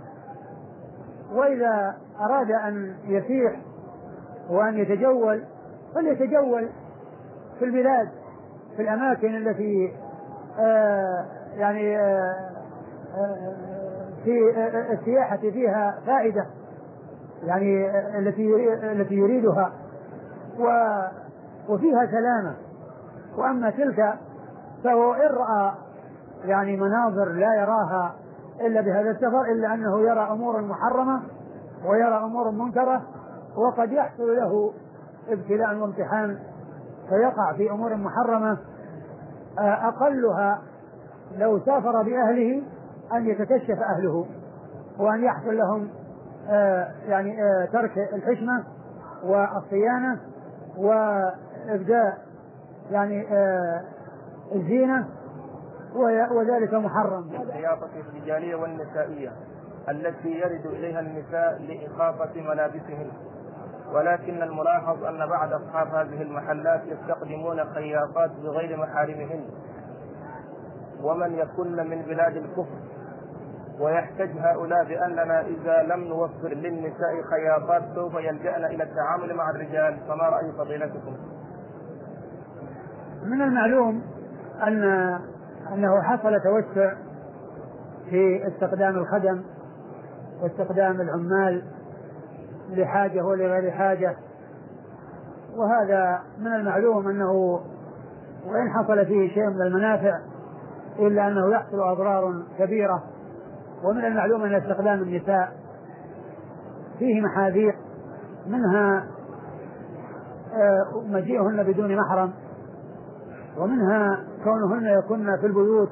وإذا أراد أن يسيح وأن يتجول فليتجول في البلاد في الأماكن التي آه يعني آه آه في السياحة فيها فائدة، يعني التي التي يريدها وفيها سلامة. وأما تلك فهو إن رأى يعني مناظر لا يراها إلا بهذا السفر إلا أنه يرى أمور محرمة ويرى أمور منكرة، وقد يحصل له ابتلاء وامتحان فيقع في أمور محرمة أقلها لو سافر بأهله أن يتكشف أهله وأن يحصل لهم آه يعني آه ترك الحشمة والصيانة وإبداء يعني آه الزينة، وذلك محرم. الخياطة الرجالية والنسائية التي يرد إليها النساء لإخافة ملابسهن، ولكن الملاحظ أن بعض أصحاب هذه المحلات يستخدمون خياطات بغير محارمهن ومن يكن من بلاد الكفر، ويحتج هؤلاء بأننا إذا لم نوفر للنساء خياطات سوف يلجأن إلى التعامل مع الرجال، فما رأي فضيلتكم؟ من المعلوم أن أنه حصل توسع في استخدام الخدم واستخدام العمال لحاجة ولغير حاجة، وهذا من المعلوم أنه وإن حصل فيه شيء من المنافع إلا أنه يحصل أضرار كبيرة. ومن المعلوم أن استخدام النساء فيه محاذير، منها مجيئهن بدون محرم، ومنها كونهن يكن في البيوت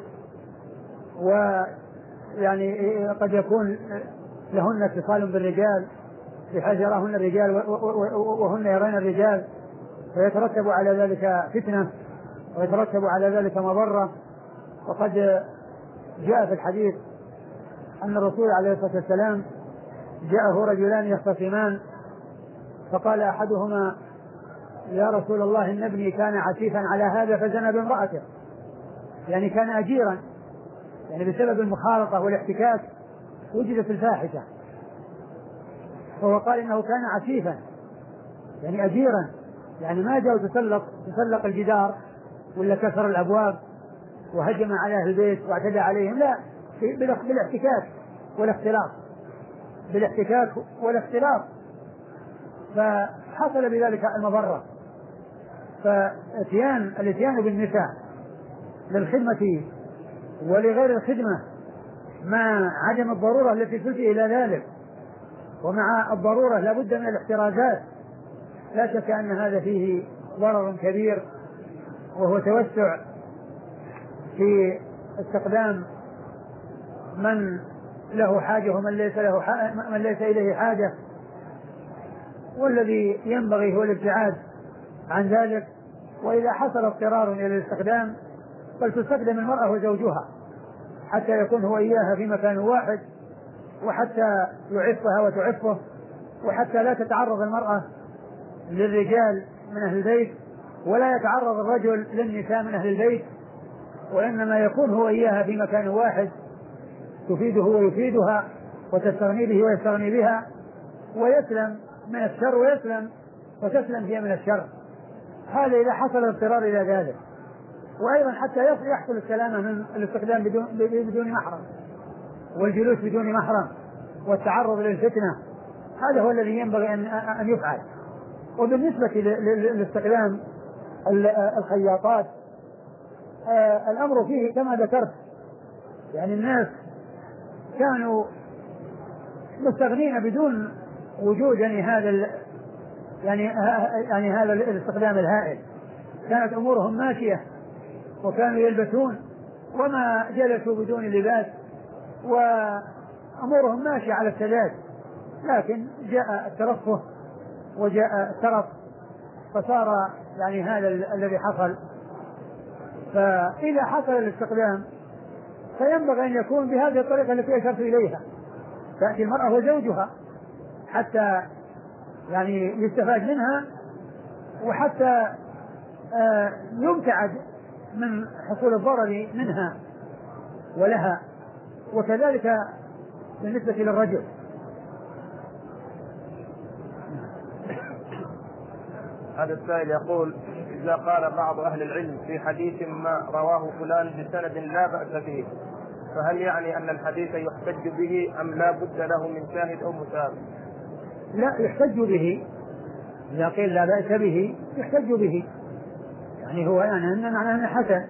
ويعني قد يكون لهن اتصال بالرجال بحيث يراهن الرجال وهن يرين الرجال، فيترتب على ذلك فتنة ويترتب على ذلك مضرة. وقد جاء في الحديث أن الرسول عليه الصلاة والسلام جاءه رجلان يختصمان، فقال أحدهما: يا رسول الله إن ابني كان عسيفا على هذا فزنى بامرأته، يعني كان أجيرا، يعني بسبب المخالطة والاحتكاك وجدت الفاحشة. فهو قال إنه كان عسيفا يعني أجيرا، يعني ما جاء تسلق تسلق الجدار ولا كسر الأبواب وهجم على أهل البيت واعتدى عليهم، لا، بالاحتكاك والاختلاط بالاحتكاك والاختلاط فحصل بذلك المضرة. فاتيان الاتيان بالنساء للخدمة ولغير الخدمة مع عدم الضرورة التي تلجئ إلى ذلك ومع الضرورة لابد من الاحترازات، لا شك أن هذا فيه ضرر كبير، وهو توسع في استخدام من له حاجة ومن ليس له حاجة من ليس إليه حاجة، والذي ينبغي هو الابتعاد عن ذلك. وإذا حصل اضطرار إلى الاستخدام فلتستخدم المرأة وزوجها حتى يكون هو إياها في مكان واحد، وحتى يعفها وتعفه، وحتى لا تتعرض المرأة للرجال من أهل البيت ولا يتعرض الرجل للنساء من أهل البيت، وإنما يكون هو إياها في مكان واحد تفيده ويفيدها وتستغني به ويستغني بها، ويسلم من الشر ويسلم وتسلم هي من الشر. هذا إذا حصل الاضطرار إلى ذلك. وأيضا حتى يحصل السلامة من الاستخدام بدون, بدون محرم والجلوس بدون محرم والتعرض للفتنة، هذا هو الذي ينبغي أن, أن يفعل. وبالنسبة لاستخدام الخياطات الأمر فيه كما ذكرت، يعني الناس كانوا مستغنين بدون وجود يعني هذا يعني يعني هذا الاستخدام الهائل، كانت أمورهم ماشية وكانوا يلبسون وما جلسوا بدون لباس وأمورهم ماشية على السداد، لكن جاء الترفه وجاء الترف فصار يعني هذا الذي حصل. فإذا حصل الاستخدام فينبغي أن يكون بهذه الطريقة التي أشرت إليها، تأتي المرأة وزوجها حتى يعني يستفاد منها وحتى آه يبتعد من حصول الضرر منها ولها، وكذلك بالنسبة للرجل. هذا السائل يقول: إذا قال بعض أهل العلم في حديث ما رواه فلان بسند لا بأس به، فهل يعني أن الحديث يحتج به أم لا بد له من شاهد أو متابع؟ لا، يحتج به. إذا قيل لا بأس به يحتج به، يعني هو يعني أن معناه أنه حسن.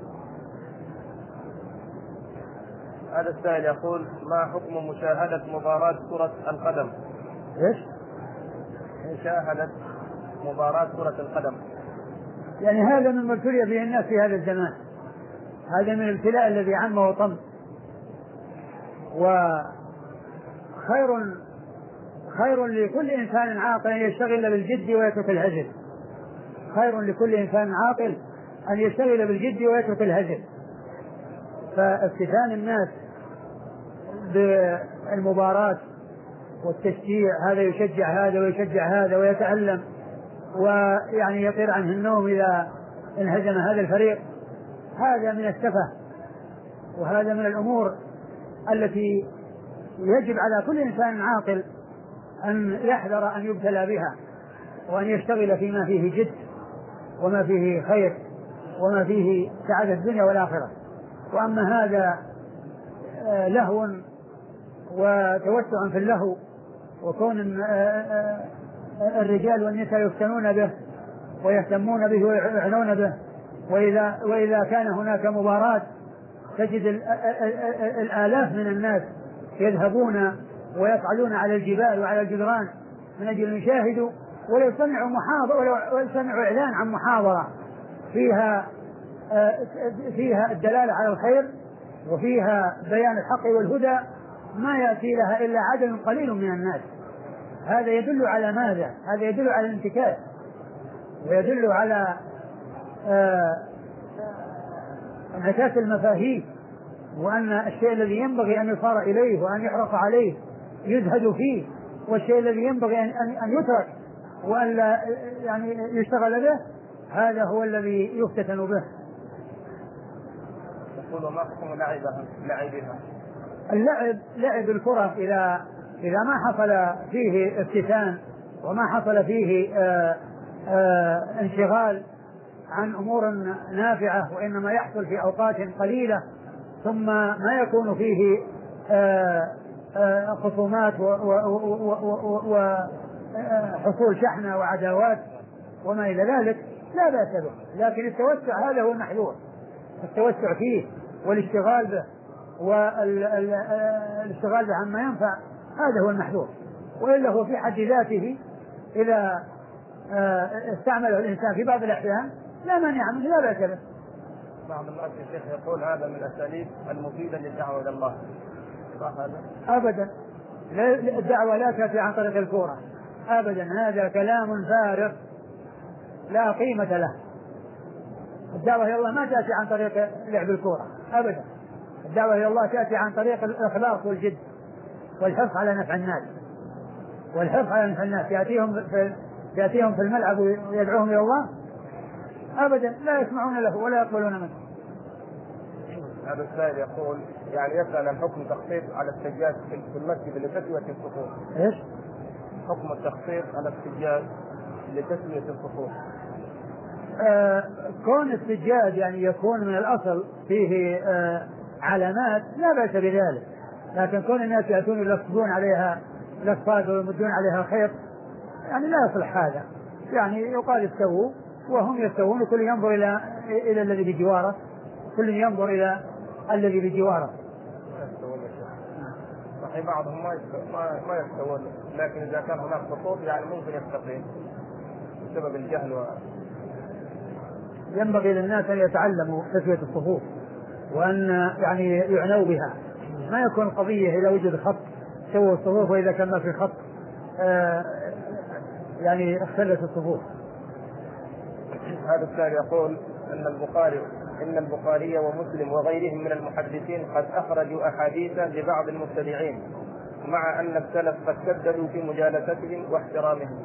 هذا السائل يقول: ما حكم مشاهدة مباراة كرة القدم؟ إيش؟ مشاهدة مباراة كرة القدم. يعني هذا مما ابتلي به الناس في هذا الزمان، هذا من الابتلاء الذي عم وطم. وخير خير لكل إنسان عاقل أن يشتغل بالجد ويترك الهزل، خير لكل إنسان عاقل أن يشتغل بالجد ويترك الهزل. فافتتان الناس بالمباراة والتشجيع، هذا يشجع هذا ويشجع هذا ويتألم ويعني يطير عنه النوم إذا انهزم هذا الفريق، هذا من السفه، وهذا من الأمور التي يجب على كل إنسان عاقل أن يحذر أن يبتلى بها، وأن يشتغل فيما فيه جد وما فيه خير وما فيه سعادة الدنيا والآخرة. وأما هذا لهو وتوسع في اللهو، وكون الرجال والنساء يفتنون به ويهتمون به ويعنون به، وإذا, وإذا كان هناك مباراة تجد الآلاف من الناس يذهبون ويصعدون على الجبال وعلى الجدران من أجل أن يشاهدوا، ولو سمعوا محاضرة ولو سمعوا إعلان عن محاضرة فيها فيها الدلالة على الخير وفيها بيان الحق والهدى ما يأتي لها إلا عدد قليل من الناس. هذا يدل على ماذا؟ هذا يدل على الانتكاس، ويدل على انعكاس المفاهيم، وأن الشيء الذي ينبغي أن يصار إليه وأن يحرص عليه يزهد فيه، والشيء الذي ينبغي أن يترك وأن لا يعني يشتغل به هذا هو الذي يفتتن به. يقول ما حكم لعبها لعبها؟ اللعب لعب الكرة إذا إذا ما حصل فيه افتتان وما حصل فيه آآ آآ انشغال عن أمور نافعة، وإنما يحصل في أوقات قليلة ثم ما يكون فيه آآ آآ خصومات وحصول شحنة وعداوات وما إلى ذلك لا بأس به. لكن التوسع هذا هو المحذور، التوسع فيه والاشتغال به والاشتغال به عما ينفع هذا هو المحذور. وإلا هو في حد ذاته إذا استعمله الإنسان في بعض الأحيان لا مانع منه لا بأس به. بعض الناس يا شيخ يقول هذا من الأساليب المفيدة للدعوة إلى الله، صح هذا؟ أبدا، الدعوة لا تأتي عن طريق الكورة أبدا، هذا كلام فارغ لا قيمة له. الدعوة إلى الله ما تأتي عن طريق لعب الكورة أبدا، الدعوة إلى الله تأتي عن طريق الإخلاص والجد والحرص على نفع الناس، والحرص على نفع الناس. يأتيهم في يأتيهم في الملعب ويدعوهم إلى الله أبدا لا يسمعون له ولا يقبلون منه. هذا السائل يقول يعني يسأل عن حكم تخطيط على السجاد في المسجد لتسوية الصفوف. إيش؟ حكم التخطيط على السجاد لتسوية الصفوف. آه كون السجاد يعني يكون من الأصل فيه آه علامات لا بأس بذلك، لكن كون الناس يأتون يلصقون عليها لصقات ويمدون عليها خيط يعني لا يصلح هذا. يعني يقال استووا وهم يستوون، وكل ينظر إلى إلى الذي بجواره، كل ينظر إلى الذي بجواره. صحيح بعضهم ما ما يستوون، لكن إذا كان هناك خطوط يعني ممكن يستقيم بسبب الجهل. و... ينبغي للناس أن يتعلموا تسوية الصفوف وأن يعني يعنوا بها، ما يكون القضية إذا وجد خط سووا الصفوف وإذا كان ما في خط آه يعني اختلت الصفوف. هذا السائل يقول أن البخاري إن البخاري ومسلم وغيرهم من المحدثين قد أخرجوا أحاديث لبعض المبتدعين، مع أن السلف قد شددوا في مجالستهم واحترامهم.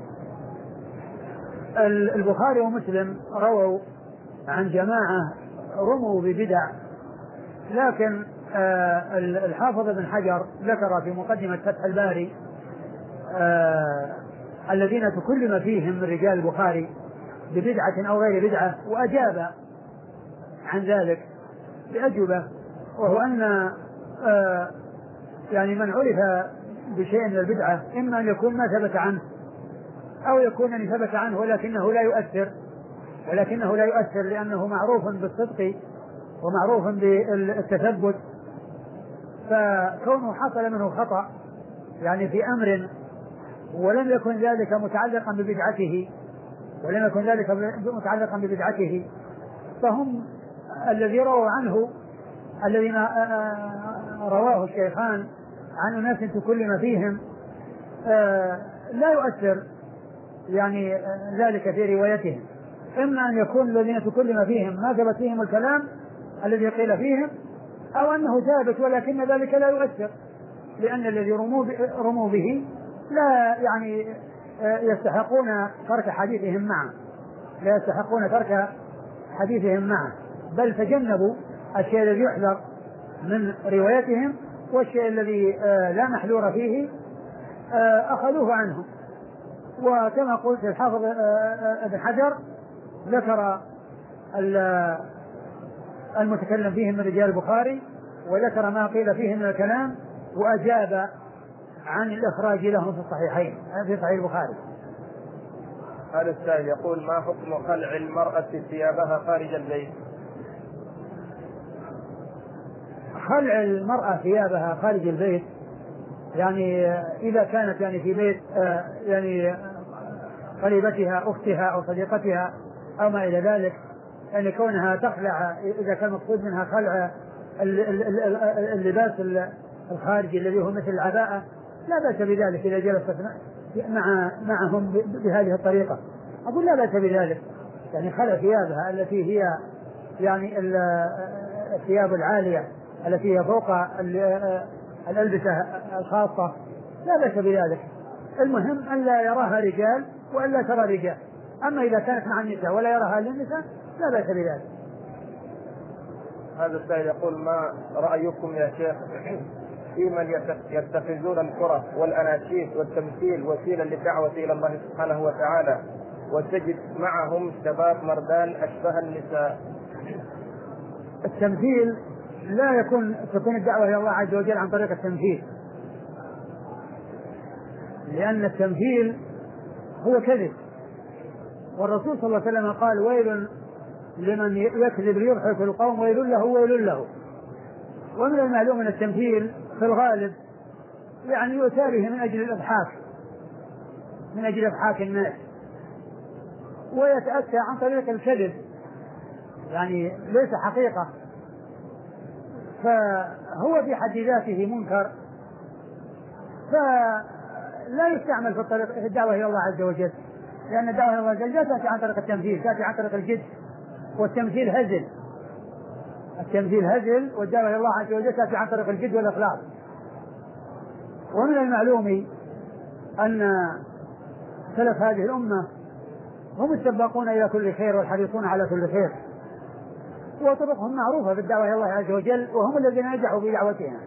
البخاري ومسلم رووا عن جماعة رموا ببدع، لكن آه الحافظ ابن حجر ذكر في مقدمة فتح الباري آه الذين تكلم فيهم من رجال البخاري ببدعة أو غير بدعة، وأجاب عن ذلك بأجوبة، وهو أن آه يعني من عرف بشيء من البدعة إما أن يكون ما ثبت عنه أو يكون أن ثبت عنه ولكنه لا يؤثر ولكنه لا يؤثر لأنه معروف بالصدق ومعروف بالتثبت، فكونه حصل منه خطأ يعني في أمر ولم يكن ذلك متعلقا ببدعته ولم يكن ذلك متعلقا ببدعته فهم الذي رووا عنه الذين رواه الشيخان عن ناس تكلم فيهم لا يؤثر يعني ذلك في روايتهم، إما أن يكون الذين تكلم فيهم ما ثبت فيهم الكلام الذي قيل فيهم، أو أنه ثابت ولكن ذلك لا يؤثر، لأن الذي رموا به لا يعني يستحقون ترك حديثهم معه، لا يستحقون ترك حديثهم معه، بل تجنبوا الشيء الذي يحذر من روايتهم، والشيء الذي لا محذور فيه أخذوه عنهم. وكما قلت الحافظ ابن حجر ذكر المتكلم فيهم من رجال البخاري، وذكر ما قيل فيهم من الكلام، وأجاب عن الإخراج لهم في الصحيحين في صحيح البخاري. هذا السائل يقول: ما حكم خلع المرأة ثيابها خارج البيت؟ خلع المرأة ثيابها خارج البيت يعني إذا كانت يعني في بيت يعني قريبتها أختها أو صديقتها أو ما إلى ذلك، يعني كونها تخلع، إذا كان مقصود منها خلع اللباس الخارجي الذي هو مثل العباءة لا بأس بذلك إذا جلست مع معهم بهذه الطريقة، أقول لا بأس بذلك. يعني خلع ثيابها التي هي يعني الثياب العالية التي هي فوق الألبسة الخاصة لا بأس بذلك، المهم أن لا يراها رجال وأن لا ترى رجال. أما إذا كانت مع النساء ولا يراها النساء لا بأس بذلك. هذا السائل يقول: ما رأيكم يا شيخ في من يتخذون الكرة والأناشيد والتمثيل وسيلة للدعوة إلى الله سبحانه وتعالى، وتجد معهم شباب مردان أشبه النساء؟ التمثيل لا يكون تكون الدعوة إلى الله عز وجل عن طريق التمثيل، لأن التمثيل هو كذب، والرسول صلى الله عليه وسلم قال: ويل لمن يكذب ليضحك القوم ويل له ويل له. ومن المعلوم أن التمثيل في الغالب يعني يؤتى به من أجل الإضحاك من أجل إضحاك الناس، ويتأتى عن طريق الكذب، يعني ليس حقيقة، فهو في حد ذاته منكر، فلا يستعمل في الطريق في الدعوة إلى الله عز وجل، لأن الدعوة إلى الله عز وجل تأتي عن طريق التمثيل، تأتي عن طريق الجد، والتمثيل هزل التمثيل هزل والدعوة إلى الله عز وجل تأتي عن طريق الجد والإخلاص. ومن المعلوم أن سلف هذه الأمة هم السباقون إلى كل خير والحريصون على كل خير، وطرقهم معروفة بالدعوة إلى الله عز وجل، وهم الذين نجحوا في دعوتها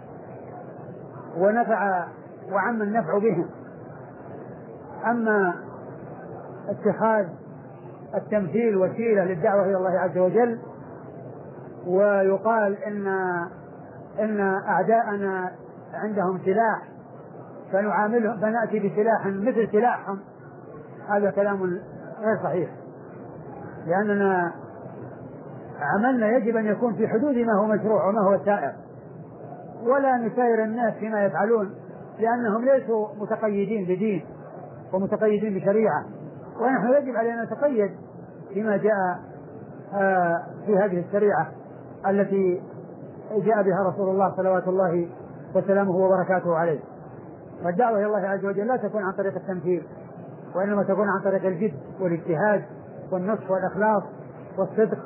ونفع وعم النفع بهم. أما اتخاذ التمثيل وسيلة للدعوة إلى الله عز وجل، ويقال إن إن أعداءنا عندهم سلاح فنعاملهم فنأتي بسلاح مثل سلاحهم، هذا كلام غير صحيح، لأننا عملنا يجب أن يكون في حدود ما هو مشروع وما هو سائر، ولا نساير الناس فيما يفعلون، لأنهم ليسوا متقيدين بدين ومتقيدين بشريعة، ونحن يجب علينا أن نتقيد فيما جاء في هذه الشريعة التي جاء بها رسول الله صلوات الله وسلامه وبركاته عليه. والدعوة إلى الله عز وجل لا تكون عن طريق التمثيل، وإنما تكون عن طريق الجد والاجتهاد والنصح والإخلاص والصدق،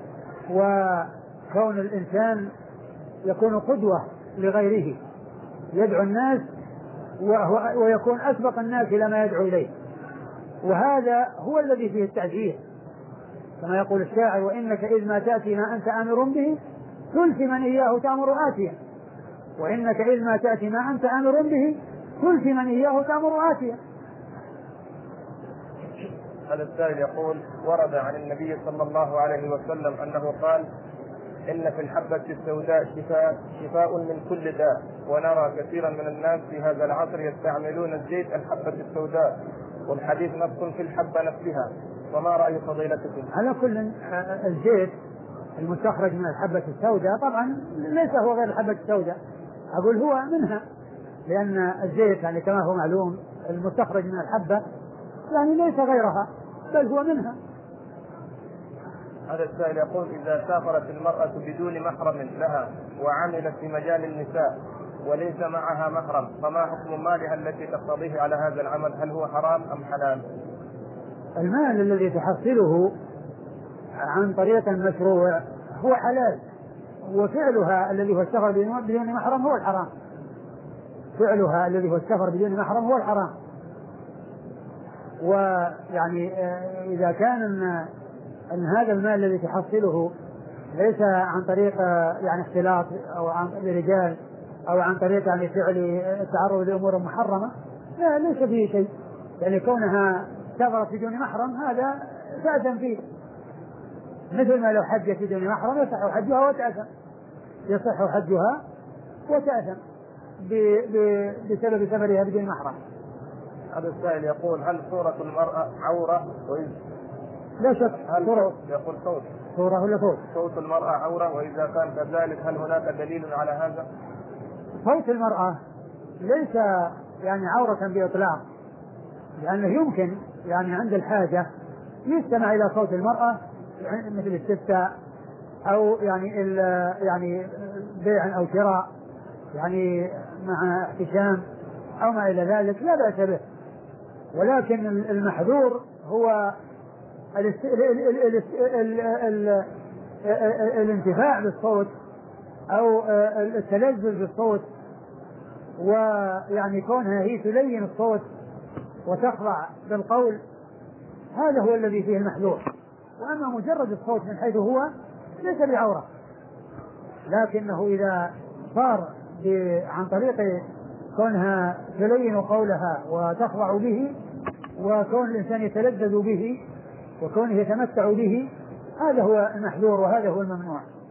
وكون الإنسان يكون قدوة لغيره، يدعو الناس ويكون أسبق الناس إلى ما يدعو إليه، وهذا هو الذي فيه التعجيل، كما يقول الشاعر: وإنك إذ ما تأتي ما أنت آمر به ثلث من إياه تأمر آتيا. وإنك إذ ما تأتي ما أنت آمر به ثلث من إياه تأمر آتيا. هذا السائل يقول: ورد عن النبي صلى الله عليه وسلم أنه قال: إن في الحبة السوداء شفاء, شفاء من كل داء، ونرى كثيرا من الناس في هذا العصر يستعملون الزيت الحبة السوداء، والحديث نص في الحبة نفسها، وما رأي فضيلتكم؟ على كل الزيت المستخرج من الحبة السوداء طبعا ليس هو غير الحبة السوداء، أقول هو منها، لأن الزيت يعني كما هو معلوم المستخرج من الحبة يعني ليس غيرها بل هو منها. هذا السائل يقول: إذا سافرت المرأة بدون محرم لها وعملت في مجال النساء وليس معها محرم، فما حكم مالها التي تقتضيه على هذا العمل؟ هل هو حرام أم حلال؟ المال الذي تحصله عن طريق مشروع هو حلال، وفعلها الذي هو السفر بدون محرم هو الحرام. فعلها الذي هو السفر بدون محرم هو الحرام. ويعني إذا كان أن, أن هذا المال الذي تحصله ليس عن طريق يعني اختلاط أو عن رجال أو عن طريق يعني فعل التعرض لأمور محرمة، لا ليس فيه شيء. يعني كونها سافرت بدون محرم هذا تأثم فيه، مثل ما لو حجت بدون محرم يصح حجها وتأثم، يصح حجها وتأثم بسبب سفرها بدون محرم. هذا السائل يقول: هل صورة المرأة عورة؟ وإذ لا شك. هل صورة يقول صوت صورة ولا صوت؟ صوت المرأة عورة، وإذا كان كذلك هل هناك دليل على هذا؟ صوت المرأة ليس يعني عورة بإطلاق، لأنه يمكن يعني عند الحاجة يستمع إلى صوت المرأة مثل الاستفتاء أو يعني يعني بيع أو شراء يعني مع احتشام أو ما إلى ذلك، لا بأس به. ولكن المحذور هو الانتفاع بالصوت أو التلذذ بالصوت، ويعني كونها هي تلين الصوت وتخضع بالقول، هذا هو الذي فيه المحذور. وأما مجرد الصوت من حيث هو ليس بعورة، لكنه إذا صار عن طريق كونها تلين قولها وتخضع به، وكون الإنسان يتلذذ به، وكونه يتمتع به، هذا هو المحذور وهذا هو الممنوع.